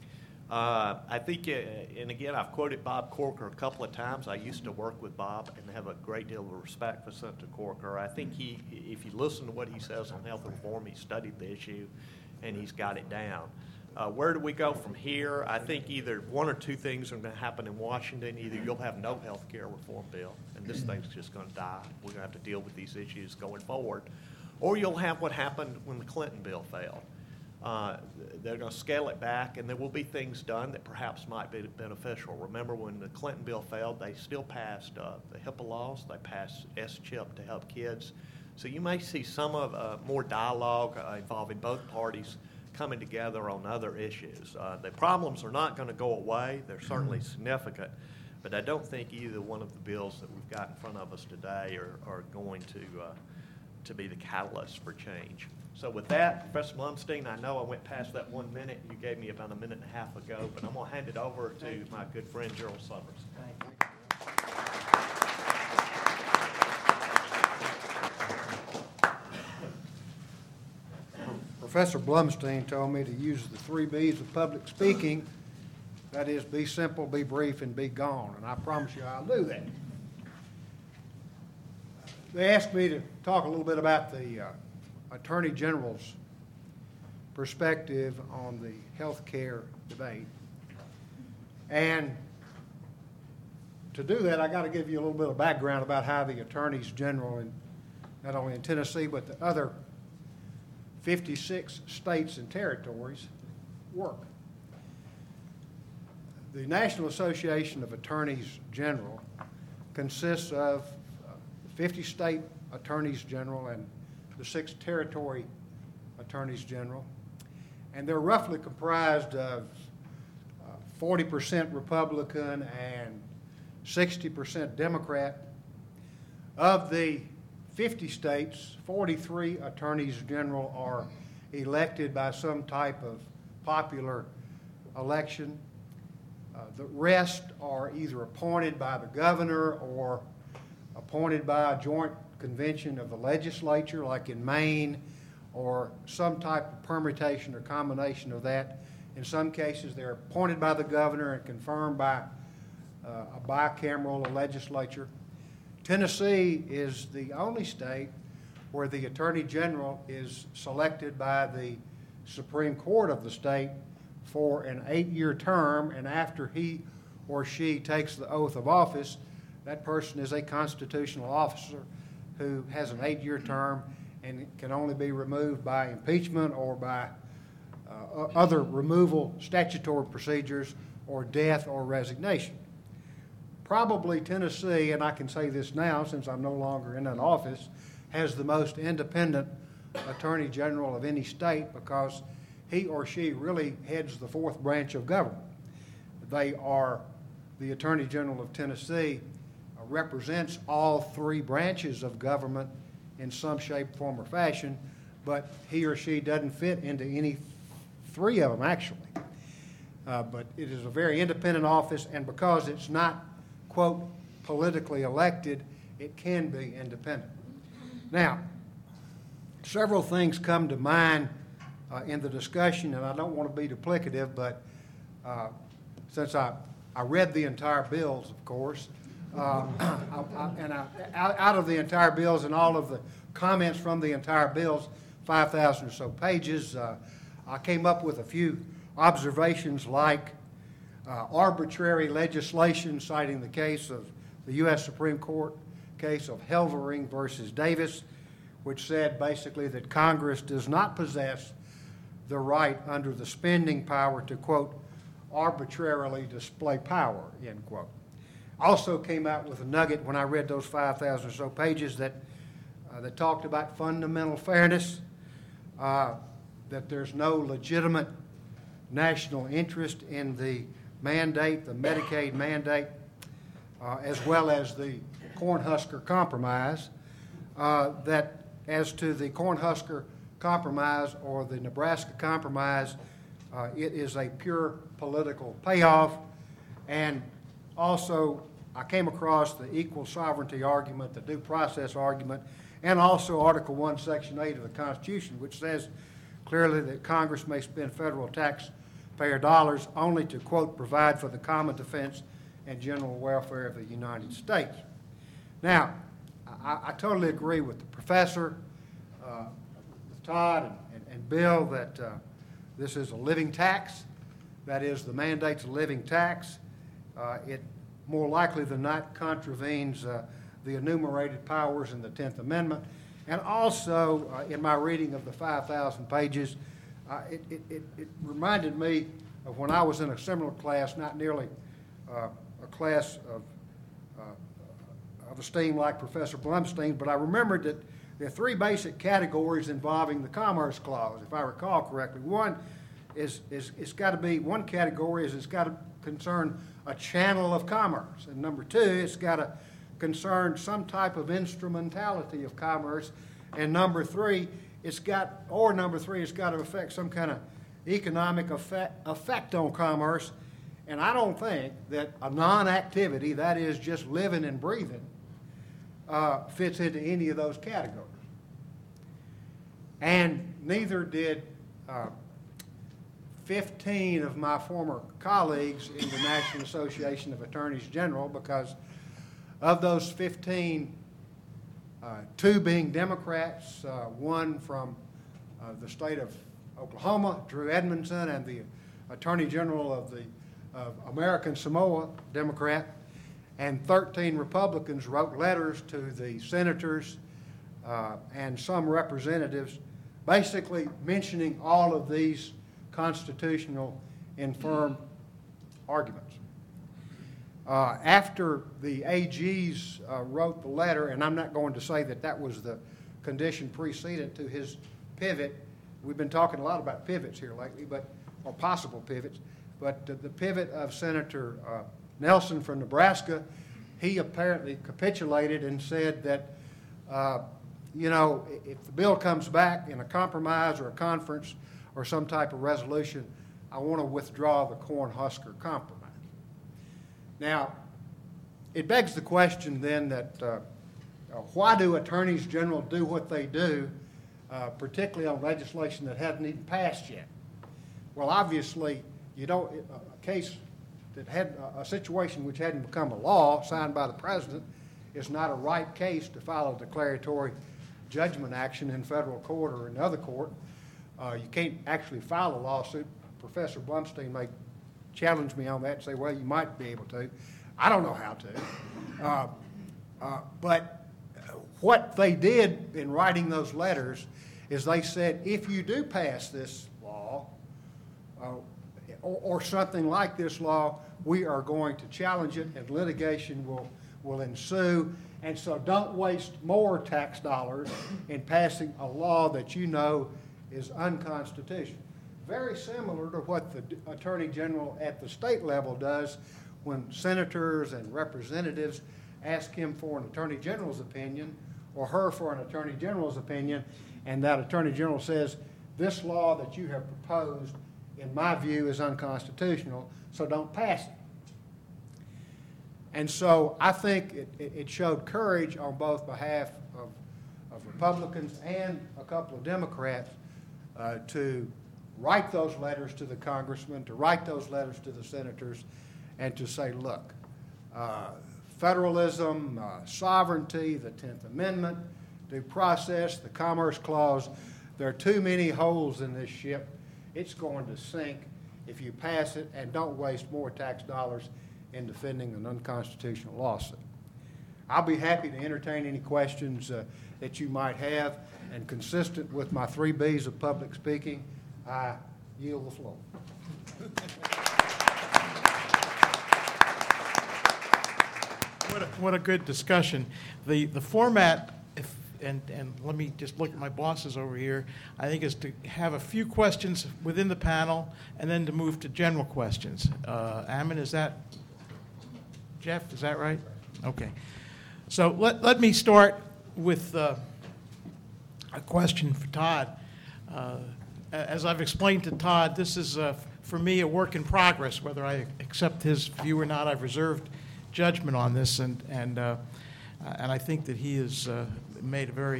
I think, and again, I've quoted Bob Corker a couple of times. I used to work with Bob and have a great deal of respect for Senator Corker. I think if you listen to what he says on health reform, he studied the issue and he's got it down. Where do we go from here? I think either one or two things are going to happen in Washington. Either you'll have no health care reform bill, and this thing's just going to die. We're going to have to deal with these issues going forward. Or you'll have what happened when the Clinton bill failed. They're going to scale it back, and there will be things done that perhaps might be beneficial. Remember, when the Clinton bill failed, they still passed the HIPAA laws. They passed S-CHIP to help kids. So you may see some of more dialogue involving both parties coming together on other issues. The problems are not going to go away. They're certainly significant, but I don't think either one of the bills that we've got in front of us today are going to be the catalyst for change. So with that, Professor Blumstein, I know I went past that 1 minute. You gave me about a minute and a half ago, but I'm going to hand it over to my good friend Gerald Summers. Professor Blumstein told me to use the 3 B's of public speaking That is, be simple, be brief, and be gone, and I promise you I'll do that. They asked me to talk a little bit about the Attorney General's perspective on the health care debate. And to do that, I got to give you a little bit of background about how the attorneys general, not only in Tennessee, but the other 56 states and territories work. The National Association of Attorneys General consists of 50 state attorneys general and the 6 territory attorneys general. And they're roughly comprised of 40% Republican and 60% Democrat. Of the 50 states, 43 attorneys general are elected by some type of popular election. The rest are either appointed by the governor or appointed by a joint convention of the legislature, like in Maine, or some type of permutation or combination of that. In some cases, they're appointed by the governor and confirmed by a bicameral legislature. Tennessee is the only state where the Attorney General is selected by the Supreme Court of the state for an 8-year term, and after he or she takes the oath of office, that person is a constitutional officer who has an 8-year term and can only be removed by impeachment or by other removal statutory procedures or death or resignation. Probably Tennessee, and I can say this now since I'm no longer in an office, has the most independent Attorney General of any state because he or she really heads the 4th branch of government. The Attorney General of Tennessee represents all 3 branches of government in some shape, form, or fashion, but he or she doesn't fit into any 3 of them, actually. But it is a very independent office, and because it's not, quote, politically elected, it can be independent. Now, several things come to mind in the discussion, and I don't want to be duplicative, but since I read the entire bills, of course, out of the entire bills and all of the comments from the entire bills, 5,000 or so pages, I came up with a few observations like arbitrary legislation, citing the case of the U.S. Supreme Court case of Helvering versus Davis, which said basically that Congress does not possess the right under the spending power to, quote, arbitrarily display power, end quote. Also came out with a nugget when I read those 5,000 or so pages that talked about fundamental fairness, that there's no legitimate national interest in the mandate, the Medicaid mandate, as well as the Cornhusker Compromise, that as to the Cornhusker Compromise or the Nebraska Compromise, it is a pure political payoff. And also, I came across the equal sovereignty argument, the due process argument, and also Article 1, Section 8 of the Constitution, which says clearly that Congress may spend federal taxpayer dollars only to, quote, provide for the common defense and general welfare of the United States. Now, I totally agree with the professor, with Todd and Bill, that this is a living tax. That is, the mandate's a living tax. It more likely than not contravenes the enumerated powers in the 10th Amendment. And also, in my reading of the 5,000 pages, it reminded me of when I was in a similar class, not nearly a class of esteem like Professor Blumstein, but I remembered that there are 3 basic categories involving the Commerce Clause, if I recall correctly. One is it's got to be, one category is it's got to concern a channel of commerce, and number 2, it's got to concern some type of instrumentality of commerce, and number 3, it's got to affect some kind of economic effect on commerce. And I don't think that a non-activity, that is just living and breathing, fits into any of those categories. And neither did 15 of my former colleagues in the National Association of Attorneys General, because of those 15, 2 being Democrats, one from the state of Oklahoma, Drew Edmondson, and the Attorney General of American Samoa, Democrat, and 13 Republicans wrote letters to the senators and some representatives basically mentioning all of these constitutional infirm arguments. After the AGs wrote the letter, and I'm not going to say that that was the condition precedent to his pivot. We've been talking a lot about pivots here lately, or possible pivots, but the pivot of Senator Nelson from Nebraska, he apparently capitulated and said that, if the bill comes back in a compromise or a conference or some type of resolution, I want to withdraw the Cornhusker compromise. Now, it begs the question then that why do attorneys general do what they do, particularly on legislation that hasn't even passed yet? Well, obviously, a case that had a situation which hadn't become a law signed by the president is not a right case to file a declaratory judgment action in federal court or another court. You can't actually file a lawsuit. Professor Blumstein may challenge me on that and say, well, you might be able to. I don't know how to. But what they did in writing those letters is they said, if you do pass this law or something like this law, we are going to challenge it and litigation will ensue. And so don't waste more tax dollars in passing a law that you know is unconstitutional. Very similar to what the Attorney General at the state level does when senators and representatives ask him for an Attorney General's opinion or her for an Attorney General's opinion, and that Attorney General says, this law that you have proposed, in my view, is unconstitutional, so don't pass it. And so I think it showed courage on both behalf of Republicans and a couple of Democrats to write those letters to the congressmen, to write those letters to the senators, and to say, look, federalism, sovereignty, the 10th Amendment, due process, the Commerce Clause, there are too many holes in this ship. It's going to sink if you pass it, and don't waste more tax dollars in defending an unconstitutional lawsuit. I'll be happy to entertain any questions that you might have, and consistent with my 3 B's of public speaking, I yield the floor. What a good discussion. The format, and let me just look at my bosses over here, I think is to have a few questions within the panel and then to move to general questions. Ammon, is that, Jeff, is that right? Okay. So let me start with a question for Todd. As I've explained to Todd, this is, for me, a work in progress. Whether I accept his view or not, I've reserved judgment on this, and I think that he has made a very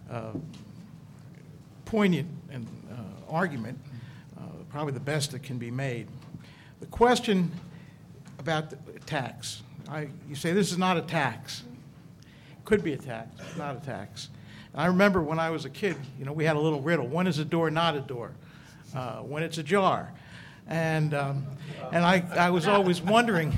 poignant and argument, probably the best that can be made. The question about the tax. You say this is not a tax. It could be a tax, it's not a tax. And I remember when I was a kid, we had a little riddle. When is a door not a door? When it's a jar. And I was always wondering,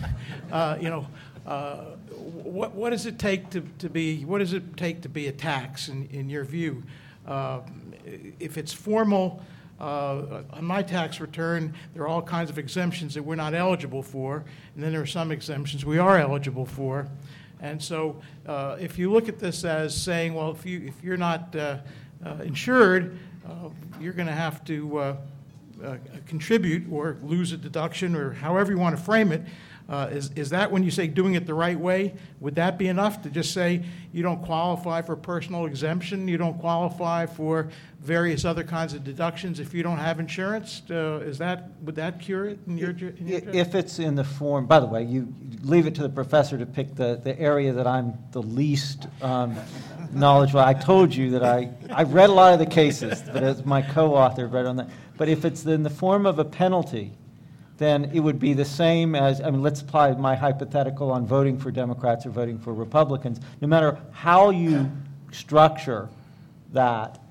what does it take to be a tax in your view? If it's formal, on my tax return, there are all kinds of exemptions that we're not eligible for, and then there are some exemptions we are eligible for. And so if you look at this as saying, well, if you're not insured, you're going to have to contribute or lose a deduction, or however you want to frame it. Is that when you say doing it the right way? Would that be enough to just say you don't qualify for personal exemption, you don't qualify for various other kinds of deductions if you don't have insurance? Would that cure it in your judgment? If it's in the form, by the way, you leave it to the professor to pick the area that I'm the least knowledgeable. I told you that I read a lot of the cases, but as my co-author read on that. But if it's in the form of a penalty, then it would be the same as, I mean, let's apply my hypothetical on voting for Democrats or voting for Republicans. No matter how you structure that,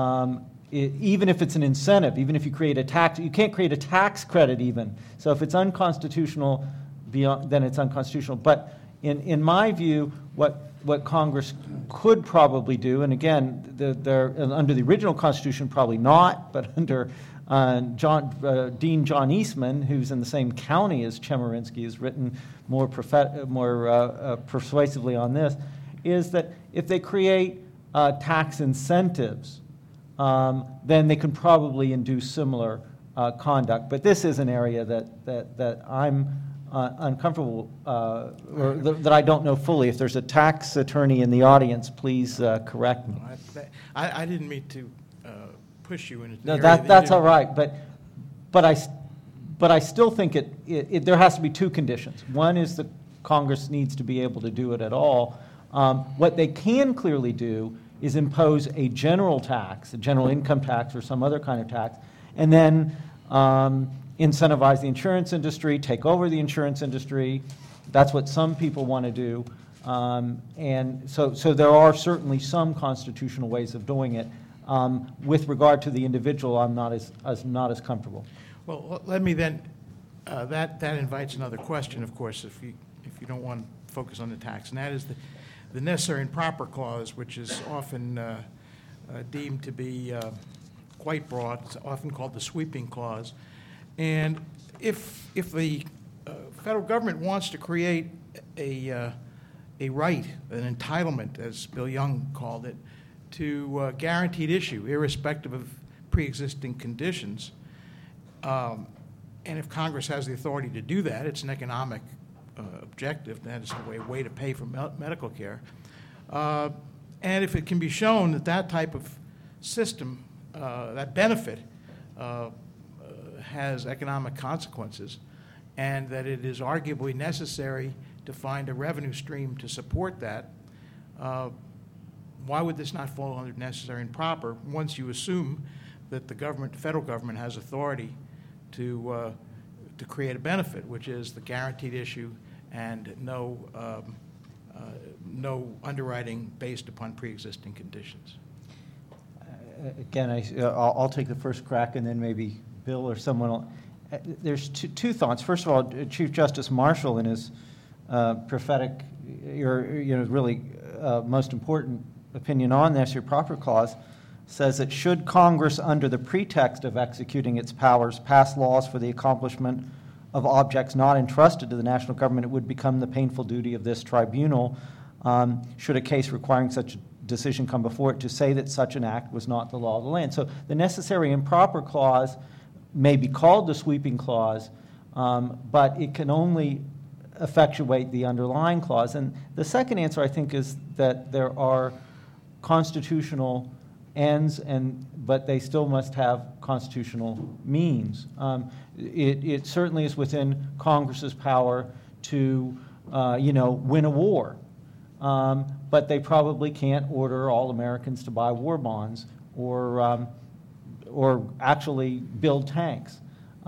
even if it's an incentive, even if you create a tax, you can't create a tax credit even. So if it's unconstitutional, then it's unconstitutional. But in my view, what Congress could probably do, and again, under the original Constitution, probably not, but under Dean John Eastman, who's in the same county as Chemerinsky, has written more persuasively on this, is that if they create tax incentives, then they can probably induce similar conduct. But this is an area that I'm uncomfortable, or that I don't know fully. If there's a tax attorney in the audience, please correct me. I didn't mean to push you into the No, area that's you all right. But I still think there has to be two conditions. One is that Congress needs to be able to do it at all. What they can clearly do is impose a general tax, a general income tax or some other kind of tax, and then incentivize the insurance industry, take over the insurance industry. That's what some people want to do. And so there are certainly some constitutional ways of doing it. With regard to the individual, I'm not as comfortable. Well, let me then, that invites another question, of course, if you don't want to focus on the tax, and that is the necessary and proper clause, which is often deemed to be quite broad. It's often called the sweeping clause. And if the federal government wants to create a right, an entitlement, as Bill Young called it, to guaranteed issue, irrespective of pre-existing conditions, and if Congress has the authority to do that, it's an economic objective. That is a way to pay for medical care. And if it can be shown that that type of system, that benefit, has economic consequences, and that it is arguably necessary to find a revenue stream to support that, why would this not fall under necessary and proper once you assume that the federal government has authority to create a benefit, which is the guaranteed issue and no underwriting based upon pre-existing conditions? Again, I'll take the first crack, and then maybe Bill or someone else. There's two thoughts. First of all, Chief Justice Marshall, in his prophetic, really most important opinion on this, your proper clause, says that should Congress, under the pretext of executing its powers, pass laws for the accomplishment of objects not entrusted to the national government, it would become the painful duty of this tribunal, should a case requiring such a decision come before it, to say that such an act was not the law of the land. So the necessary and proper clause may be called the sweeping clause, but it can only effectuate the underlying clause. And the second answer, I think, is that there are constitutional ends, but they still must have constitutional means. It certainly is within Congress's power to, win a war, but they probably can't order all Americans to buy war bonds or actually build tanks.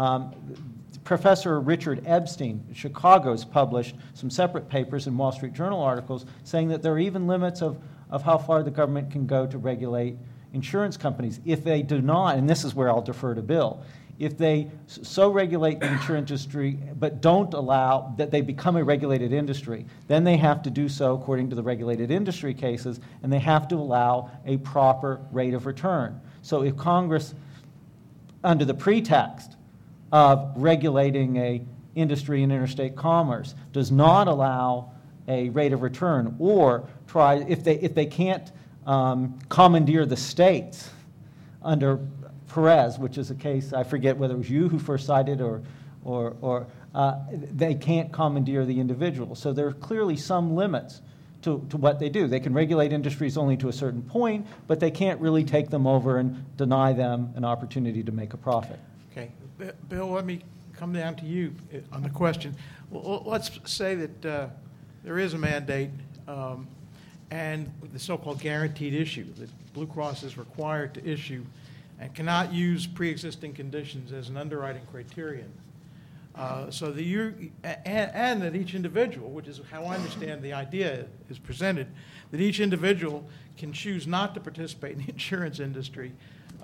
Professor Richard Epstein at Chicago has published some separate papers in Wall Street Journal articles saying that there are even limits of how far the government can go to regulate insurance companies. If they do not, and this is where I'll defer to Bill, if they so regulate the insurance industry but don't allow that they become a regulated industry, then they have to do so according to the regulated industry cases, and they have to allow a proper rate of return. So if Congress, under the pretext of regulating a industry in interstate commerce, does not allow a rate of return, or try, if they can't commandeer the states under Perez, which is a case, I forget whether it was you who first cited or they can't commandeer the individual. So there are clearly some limits to what they do. They can regulate industries only to a certain point, but they can't really take them over and deny them an opportunity to make a profit. Okay. Bill, let me come down to you on the question. Well, let's say that there is a mandate and the so-called guaranteed issue that Blue Cross is required to issue and cannot use pre-existing conditions as an underwriting criterion. So that and that each individual, which is how I understand the idea is presented, that each individual can choose not to participate in the insurance industry.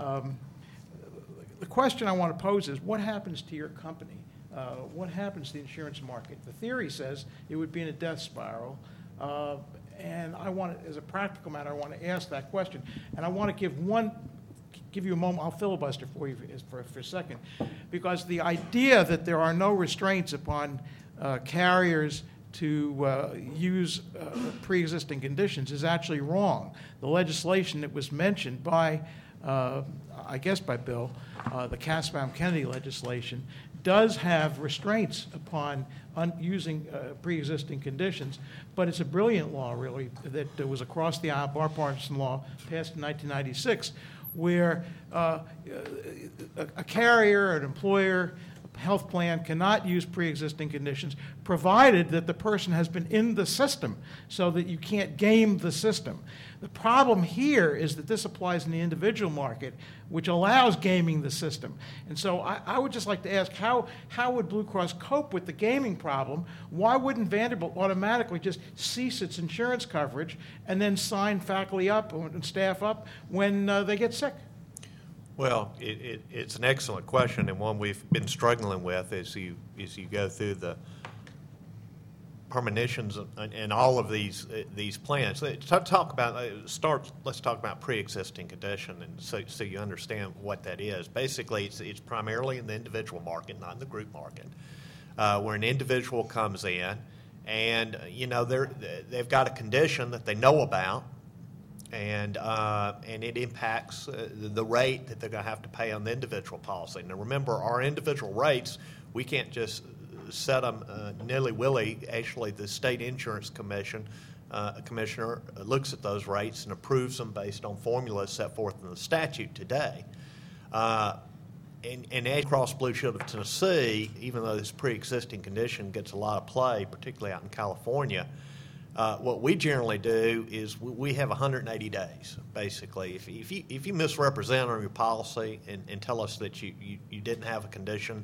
The question I want to pose is, what happens to your company? What happens to the insurance market? The theory says it would be in a death spiral. And I want to, as a practical matter, I want to ask that question. And I want to give you a moment. I'll filibuster for you for a second. Because the idea that there are no restraints upon carriers to use pre-existing conditions is actually wrong. The legislation that was mentioned by, I guess by Bill, the Caspam-Kennedy legislation, does have restraints upon using pre-existing conditions, but it's a brilliant law, really, that was across the aisle, bipartisan law passed in 1996, where a carrier, an employer, a health plan cannot use pre-existing conditions, provided that the person has been in the system, so that you can't game the system. The problem here is that this applies in the individual market, which allows gaming the system. And so I would just like to ask, how would Blue Cross cope with the gaming problem? Why wouldn't Vanderbilt automatically just cease its insurance coverage and then sign faculty up and staff up when they get sick? Well, it's an excellent question, and one we've been struggling with as you go through the premonitions and all of these plans. Let's talk about pre-existing condition, and so you understand what that is. Basically, it's primarily in the individual market, not in the group market, where an individual comes in and they've got a condition that they know about, and it impacts the rate that they're going to have to pay on the individual policy. Now, remember, our individual rates, we can't just set them nilly-willy. Actually, the state insurance commissioner looks at those rates and approves them based on formulas set forth in the statute today. And across Blue Shield of Tennessee, even though this pre-existing condition gets a lot of play, particularly out in California, what we generally do is we have 180 days, basically. If you misrepresent on your policy and tell us that you didn't have a condition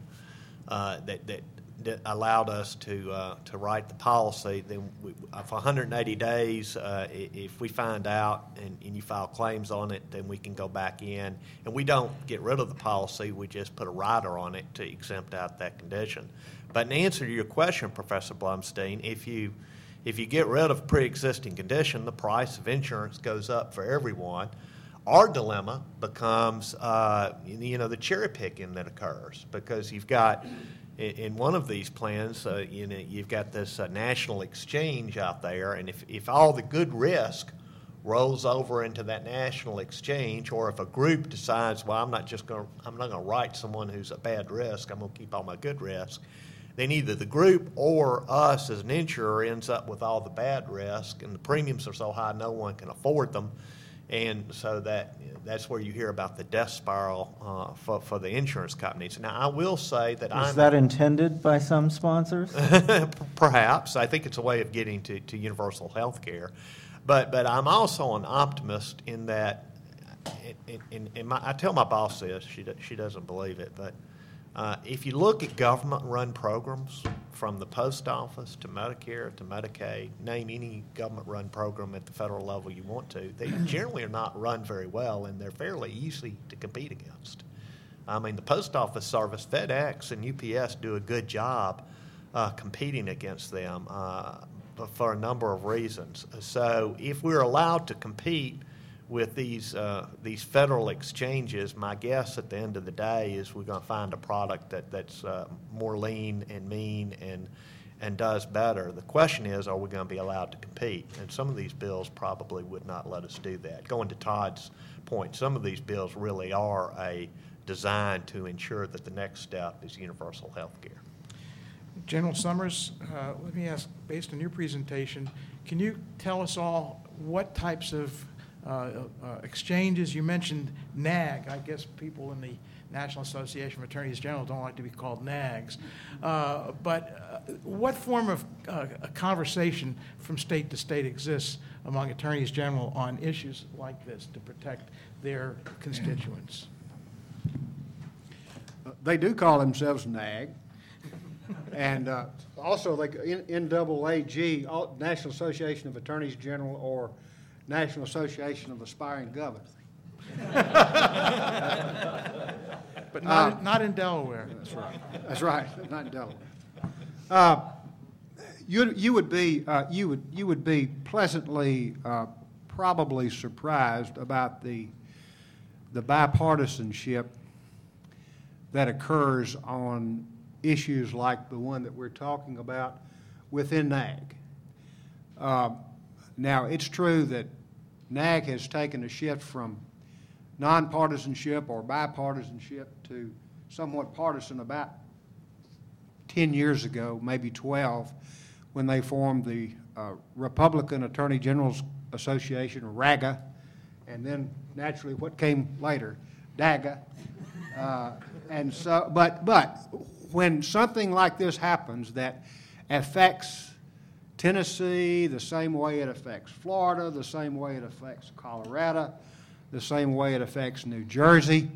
that allowed us to write the policy, then for 180 days, if we find out and you file claims on it, then we can go back in. And we don't get rid of the policy, we just put a rider on it to exempt out that condition. But in answer to your question, Professor Blumstein, if you get rid of pre-existing condition, the price of insurance goes up for everyone. Our dilemma becomes, the cherry picking that occurs, because you've got, in one of these plans, you've got this national exchange out there, and if all the good risk rolls over into that national exchange, or if a group decides, well, I'm not going to write someone who's a bad risk, I'm going to keep all my good risk, then either the group or us as an insurer ends up with all the bad risk, and the premiums are so high no one can afford them. And so that's where you hear about the death spiral for the insurance companies. Now, I will say that Is that intended by some sponsors? Perhaps. I think it's a way of getting to universal health care. But I'm also an optimist in that, I tell my boss this, she doesn't believe it, but if you look at government-run programs, from the post office to Medicare to Medicaid, name any government-run program at the federal level you want to, they generally are not run very well, and they're fairly easy to compete against. I mean, the post office service, FedEx and UPS do a good job competing against them for a number of reasons. So if we're allowed to compete with these federal exchanges, my guess at the end of the day is we're going to find a product that's more lean and mean and does better. The question is, are we going to be allowed to compete? And some of these bills probably would not let us do that. Going to Todd's point, some of these bills really are designed to ensure that the next step is universal health care. General Summers, let me ask, based on your presentation, can you tell us all what types of exchanges? You mentioned NAG. I guess people in the National Association of Attorneys General don't like to be called NAGs. But what form of conversation from state to state exists among attorneys general on issues like this to protect their constituents? They do call themselves NAG. And also, like NAAG, National Association of Attorneys General, or National Association of Aspiring Governors. But not in Delaware. That's right, not in Delaware. You would be pleasantly probably surprised about the bipartisanship that occurs on issues like the one that we're talking about within NAG. Now, it's true that NAG has taken a shift from nonpartisanship or bipartisanship to somewhat partisan about 10 years ago, maybe 12, when they formed the Republican Attorney General's Association, RAGA, and then naturally what came later, DAGA. And so, but when something like this happens that affects Tennessee the same way it affects Florida, the same way it affects Colorado, the same way it affects New Jersey,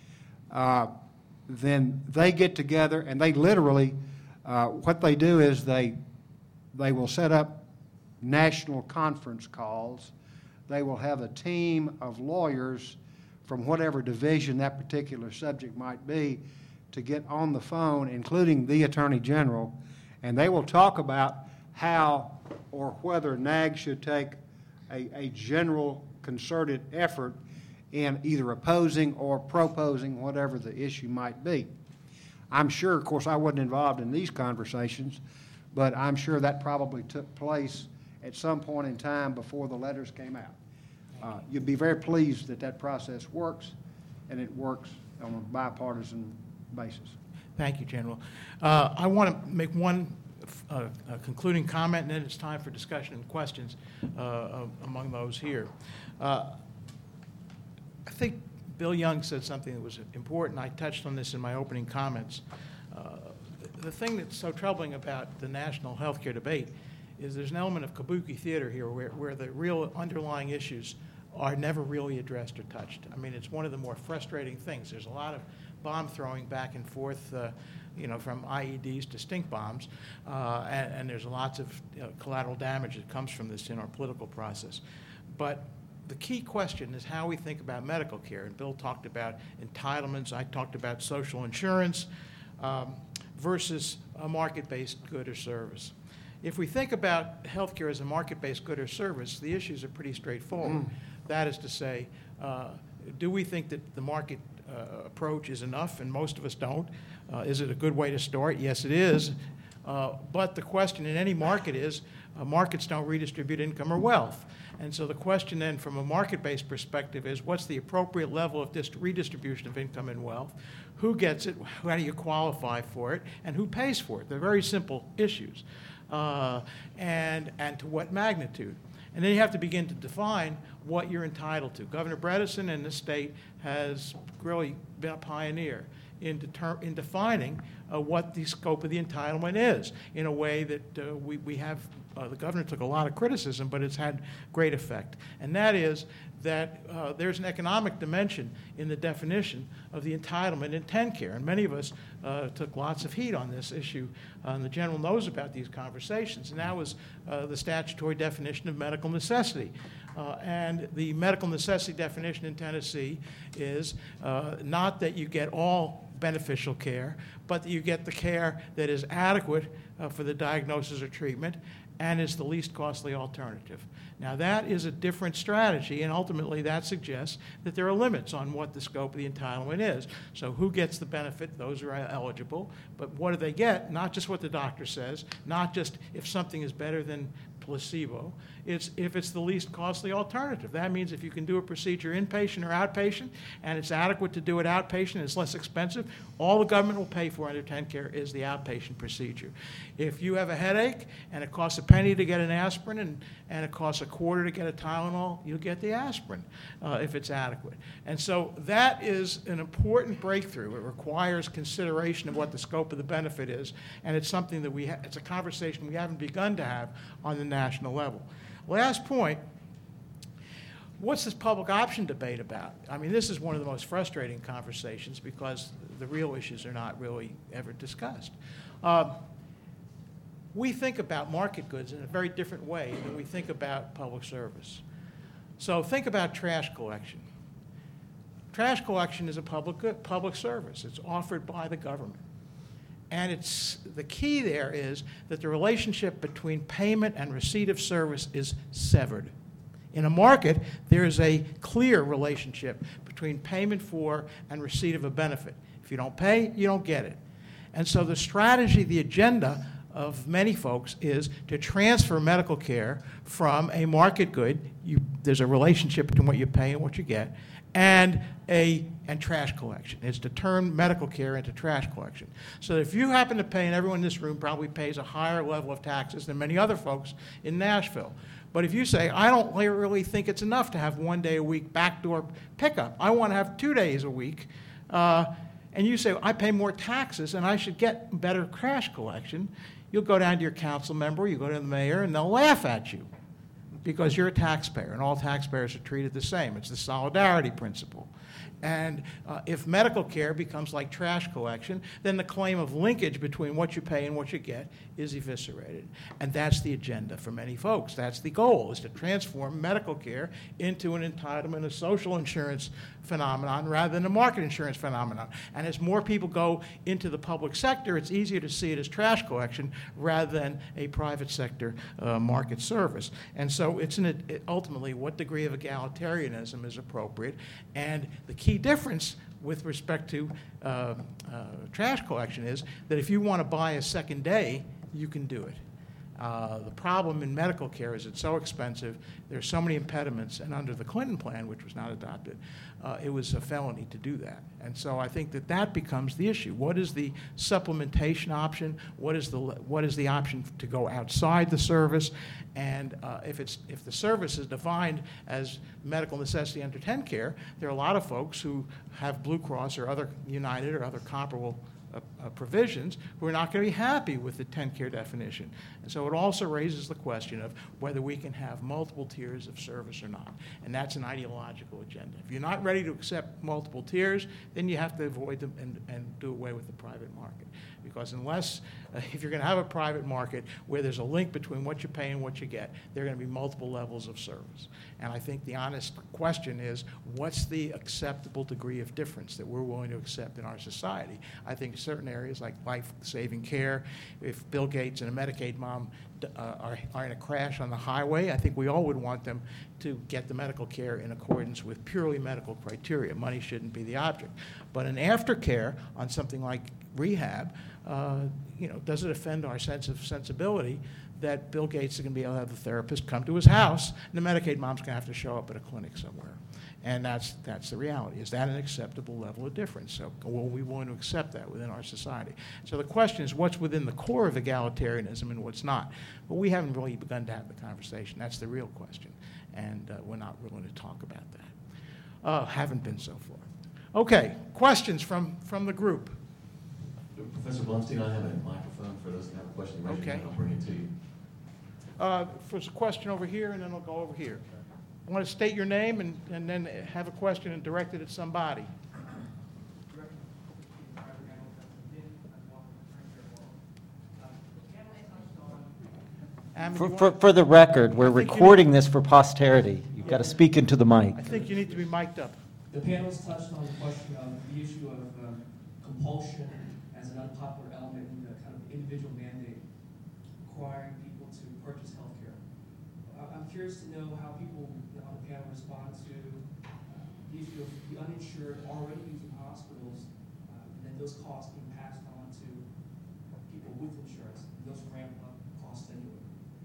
then they get together and they literally, what they do is they will set up national conference calls. They will have a team of lawyers from whatever division that particular subject might be to get on the phone, including the Attorney General, and they will talk about how or whether NAG should take a general concerted effort in either opposing or proposing whatever the issue might be. I'm sure, of course, I wasn't involved in these conversations, but I'm sure that probably took place at some point in time before the letters came out. You'd be very pleased that that process works, and it works on a bipartisan basis. Thank you, General. I want to make one concluding comment, and then it's time for discussion and questions among those here. I think Bill Young said something that was important. I touched on this in my opening comments. The thing that's so troubling about the national health care debate is there's an element of kabuki theater here where the real underlying issues are never really addressed or touched. I mean, it's one of the more frustrating things. There's a lot of bomb throwing back and forth, from IEDs to stink bombs, and there's lots of collateral damage that comes from this in our political process. But the key question is how we think about medical care. And Bill talked about entitlements. I talked about social insurance versus a market-based good or service. If we think about healthcare as a market-based good or service, the issues are pretty straightforward. That is to say, do we think that the market approach is enough? And most of us don't. Is it a good way to start? Yes, it is. But the question in any market is, markets don't redistribute income or wealth. And so the question then from a market-based perspective is, what's the appropriate level of redistribution of income and wealth? Who gets it? How do you qualify for it? And who pays for it? They're very simple issues. And to what magnitude? And then you have to begin to define what you're entitled to. Governor Bredesen in the state has really been a pioneer in defining what the scope of the entitlement is in a way that we have, the governor took a lot of criticism, but it's had great effect. And that is that there's an economic dimension in the definition of the entitlement in TennCare. And many of us took lots of heat on this issue, and the general knows about these conversations. And that was the statutory definition of medical necessity. And the medical necessity definition in Tennessee is not that you get all beneficial care, but that you get the care that is adequate for the diagnosis or treatment and is the least costly alternative. Now, that is a different strategy, and ultimately that suggests that there are limits on what the scope of the entitlement is. So who gets the benefit? Those who are eligible. But what do they get? Not just what the doctor says, not just if something is better than placebo. It's if it's the least costly alternative. That means if you can do a procedure inpatient or outpatient, and it's adequate to do it outpatient, and it's less expensive, all the government will pay for under TennCare is the outpatient procedure. If you have a headache and it costs a penny to get an aspirin and it costs a quarter to get a Tylenol, you'll get the aspirin if it's adequate. And so that is an important breakthrough. It requires consideration of what the scope of the benefit is, and it's something that it's a conversation we haven't begun to have on the national level. Last point, What's this public option debate about? I mean, this is one of the most frustrating conversations because the real issues are not really ever discussed. We think about market goods in a very different way than we think about public service. So think about trash collection. Trash collection is a public service. It's offered by the government. And the key there is that the relationship between payment and receipt of service is severed. In a market, there is a clear relationship between payment for and receipt of a benefit. If you don't pay, you don't get it. And so the strategy, the agenda of many folks is to transfer medical care from a market good, there's a relationship between what you pay and what you get, and trash collection. It's to turn medical care into trash collection. So if you happen to pay, and everyone in this room probably pays a higher level of taxes than many other folks in Nashville, but if you say, I don't really think it's enough to have 1 day a week backdoor pickup, I want to have 2 days a week, and you say, I pay more taxes and I should get better trash collection, you'll go down to your council member, you go to the mayor, and they'll laugh at you because you're a taxpayer, and all taxpayers are treated the same. It's the solidarity principle. And if medical care becomes like trash collection, then the claim of linkage between what you pay and what you get is eviscerated. And that's the agenda for many folks. That's the goal, is to transform medical care into an entitlement, a social insurance phenomenon rather than a market insurance phenomenon. And as more people go into the public sector, it's easier to see it as trash collection rather than a private sector market service. And so it's ultimately what degree of egalitarianism is appropriate. And the key difference with respect to trash collection is that if you want to buy a second day, you can do it. The problem in medical care is it's so expensive, there's so many impediments, and under the Clinton plan, which was not adopted, it was a felony to do that. And so I think that becomes the issue. What is the supplementation option? What is the option to go outside the service? And if the service is defined as medical necessity under TennCare, there are a lot of folks who have Blue Cross or other United or other comparable provisions who are not going to be happy with the TennCare definition. And so it also raises the question of whether we can have multiple tiers of service or not. And that's an ideological agenda. If you're not ready to accept multiple tiers, then you have to avoid them and do away with the private market. Because if you're going to have a private market where there's a link between what you pay and what you get, there are going to be multiple levels of service. And I think the honest question is, what's the acceptable degree of difference that we're willing to accept in our society? I think certain areas like life-saving care, if Bill Gates and a Medicaid mom are in a crash on the highway, I think we all would want them to get the medical care in accordance with purely medical criteria. Money shouldn't be the object. But an aftercare on something like rehab, does it offend our sense of sensibility that Bill Gates is going to be able to have the therapist come to his house, and the Medicaid mom's going to have to show up at a clinic somewhere? And that's the reality. Is that an acceptable level of difference? So will we willing to accept that within our society? So the question is, what's within the core of egalitarianism and what's not? But we haven't really begun to have the conversation. That's the real question. And we're not willing to talk about that. Haven't been so far. Okay, questions from the group? Professor Blumstein, I have a microphone for those that have a question. Raise your hand, I'll bring it to you. There's a question over here, and then I'll go over here. I want to state your name and then have a question and direct it at somebody. For the record, we're recording this for posterity. You've got to speak into the mic. I think you need to be mic'd up. The panel's touched on the question of the issue of compulsion as an unpopular element in the kind of individual mandate requiring people to purchase health care. I'm curious to know how people on the panel respond to the issue of the uninsured already using hospitals and then those costs being passed on to people with insurance. Those ramp up costs anyway.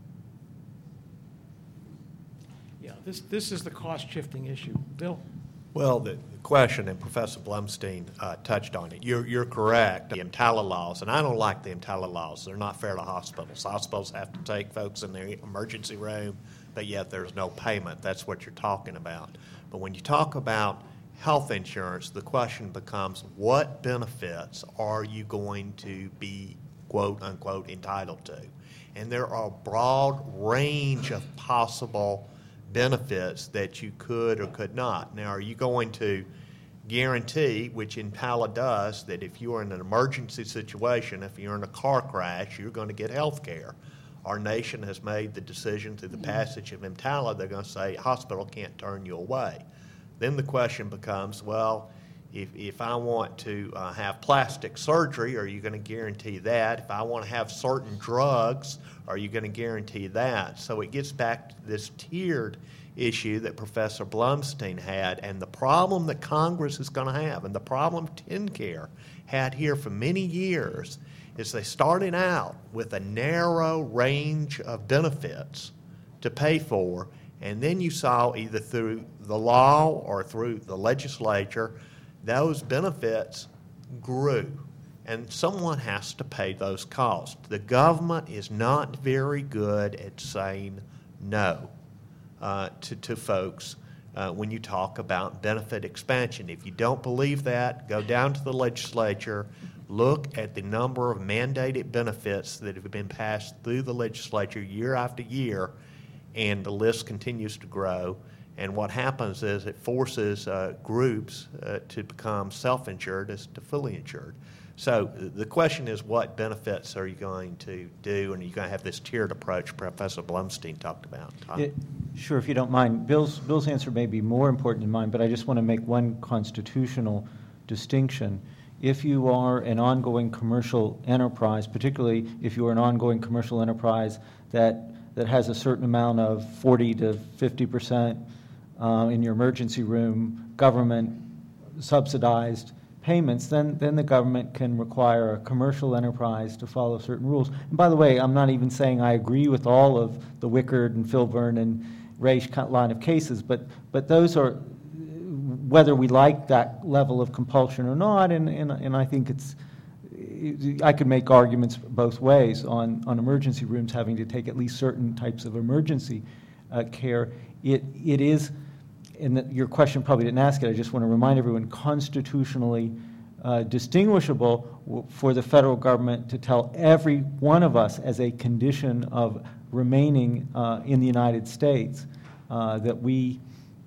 Yeah, this is the cost shifting issue. Bill? Well, the question, and Professor Blumstein touched on it. You're correct. The EMTALA laws, and I don't like the EMTALA laws. They're not fair to hospitals. Hospitals have to take folks in their emergency room, but yet there's no payment. That's what you're talking about. But when you talk about health insurance, the question becomes, what benefits are you going to be, quote, unquote, entitled to? And there are a broad range of possible benefits that you could or could not. Now, are you going to guarantee, which Impala does, that if you are in an emergency situation, if you're in a car crash, you're going to get health care? Our nation has made the decision through the passage of Impala, they're going to say hospital can't turn you away. Then the question becomes, well, if I want to have plastic surgery, are you going to guarantee that? If I want to have certain drugs, are you going to guarantee that? So it gets back to this tiered issue that Professor Blumstein had, and the problem that Congress is going to have, and the problem TennCare had here for many years, is they started out with a narrow range of benefits to pay for, and then you saw either through the law or through the legislature, those benefits grew, and someone has to pay those costs. The government is not very good at saying no to folks when you talk about benefit expansion. If you don't believe that, go down to the legislature, look at the number of mandated benefits that have been passed through the legislature year after year, and the list continues to grow. And what happens is it forces groups to become self-insured as to fully insured. So the question is, what benefits are you going to do, and are you going to have this tiered approach Professor Blumstein talked about? Sure, if you don't mind. Bill's answer may be more important than mine, but I just want to make one constitutional distinction. If you are an ongoing commercial enterprise, particularly if you are an ongoing commercial enterprise that has a certain amount of 40 to 50% in your emergency room government subsidized payments, then the government can require a commercial enterprise to follow certain rules. And by the way, I'm not even saying I agree with all of the Wickard and Filburn and Raich line of cases, but those are, whether we like that level of compulsion or not, and I think I could make arguments both ways on emergency rooms having to take at least certain types of emergency care. It is, and your question probably didn't ask it, I just want to remind everyone, constitutionally distinguishable for the federal government to tell every one of us as a condition of remaining in the United States that we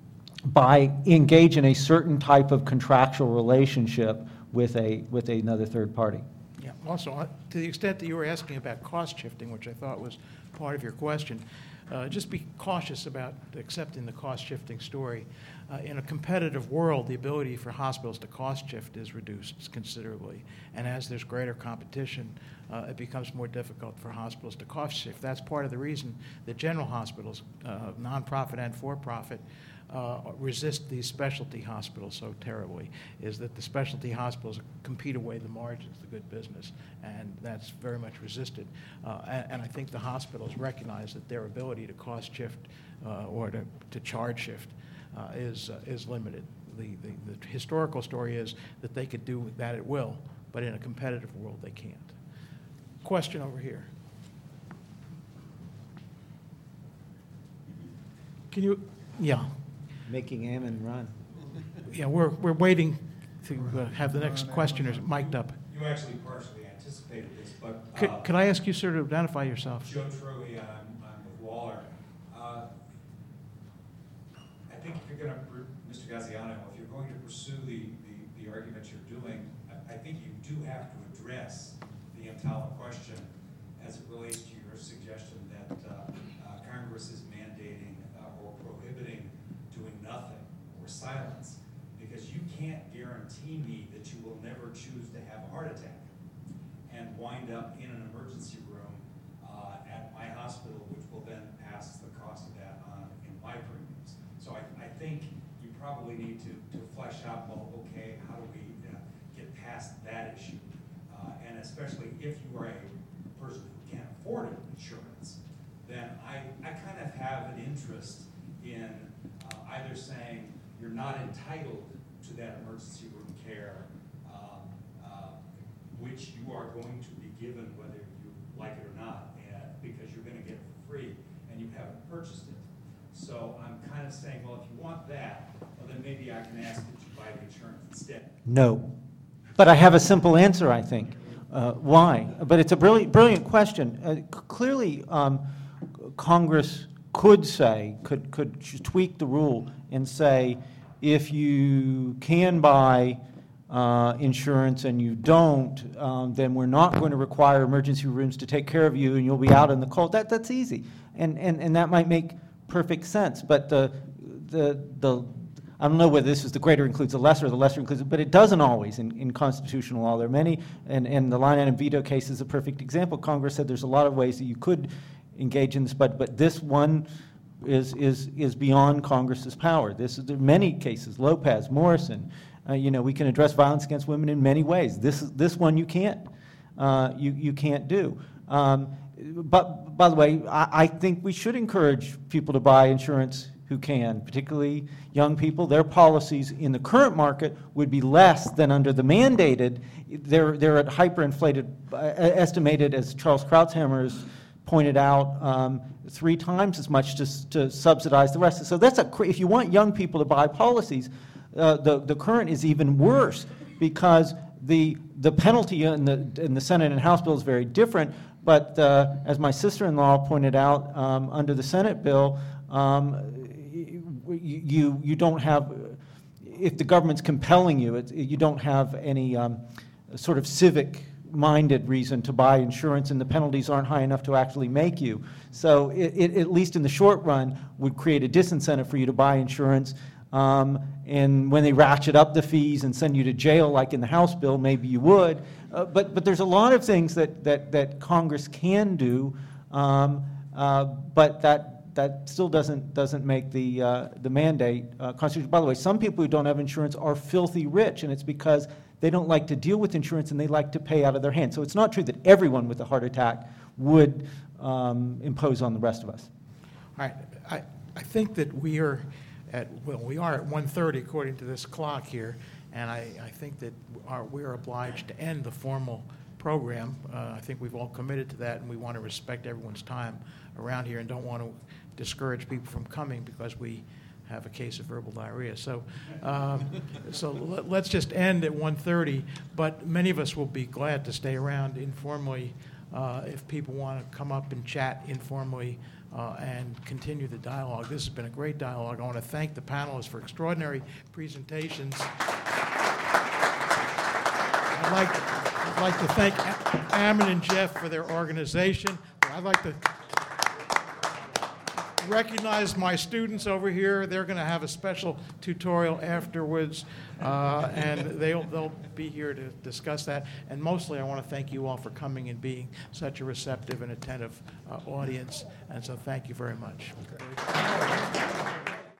engage in a certain type of contractual relationship with another third party. Yeah. Also, to the extent that you were asking about cost shifting, which I thought was part of your question, just be cautious about accepting the cost shifting story. In a competitive world, the ability for hospitals to cost shift is reduced considerably. And as there's greater competition, it becomes more difficult for hospitals to cost shift. That's part of the reason that general hospitals, nonprofit and for-profit, resist these specialty hospitals so terribly, is that the specialty hospitals compete away the margins, the good business, and that's very much resisted. And I think the hospitals recognize that their ability to cost shift or to charge shift is limited. The historical story is that they could do that at will, but in a competitive world they can't. Question over here. Can you, yeah. Making Ammon run. Yeah, we're waiting to have the next questioners mic'd up. You actually partially anticipated this, but... Could I ask you, sir, to identify yourself? Joe Truey, I'm with Waller. I think if you're going to, Mr. Gaziano, if you're going to pursue the arguments you're doing, I think you do have to address the Impala question as it relates to your suggestion that Congress is mandating or prohibiting doing nothing or silence, because you can't guarantee me that you will never choose to have a heart attack and wind up in an emergency room at my hospital, which will then pass the cost of that on in my premiums. So I think you probably need to flesh out, well, okay, how do we get past that issue? And especially if you are a person who can't afford insurance, then I kind of have an interest in either saying you're not entitled to that emergency room care, which you are going to be given whether you like it or not, because you're going to get it for free and you haven't purchased it. So I'm kind of saying, well, if you want that, well, then maybe I can ask that you buy the insurance instead. No. But I have a simple answer, I think. Why? But it's a brilliant question. Clearly, Congress could say, could tweak the rule and say, if you can buy insurance and you don't, then we're not going to require emergency rooms to take care of you and you'll be out in the cold. That's easy. And that might make perfect sense. But I don't know whether this is the greater includes the lesser includes, but it doesn't always in constitutional law. There are many, and the line item veto case is a perfect example. Congress said there's a lot of ways that you could engage in this, but this one is beyond Congress's power. There are many cases, Lopez, Morrison. We can address violence against women in many ways. This one you can't. You can't do. But by the way, I think we should encourage people to buy insurance who can, particularly young people. Their policies in the current market would be less than under the mandated. They're at hyperinflated, estimated, as Charles Krauthammer has pointed out, 3 times as much to subsidize the rest. So that's if you want young people to buy policies, the current is even worse because the penalty in the Senate and House bill is very different. But as my sister-in-law pointed out, under the Senate bill, you don't have, if the government's compelling you, you don't have any sort of civic-minded reason to buy insurance, and the penalties aren't high enough to actually make you. So it at least in the short run, would create a disincentive for you to buy insurance. And when they ratchet up the fees and send you to jail, like in the House bill, maybe you would. But there's a lot of things that Congress can do, but that still doesn't make the mandate constitutional. By the way, some people who don't have insurance are filthy rich, and it's because they don't like to deal with insurance and they like to pay out of their hands. So it's not true that everyone with a heart attack would impose on the rest of us. All right. I think that we are at 1:30 according to this clock here, and I think that we're obliged to end the formal program. I think we've all committed to that, and we want to respect everyone's time around here and don't want to discourage people from coming because we have a case of verbal diarrhea. So let's just end at 1:30, but many of us will be glad to stay around informally if people want to come up and chat informally and continue the dialogue. This has been a great dialogue. I want to thank the panelists for extraordinary presentations. I'd like to thank Ammon and Jeff for their organization. I'd like to recognize my students over here. They're going to have a special tutorial afterwards, and they'll be here to discuss that. And mostly, I want to thank you all for coming and being such a receptive and attentive audience. And so thank you very much. Okay.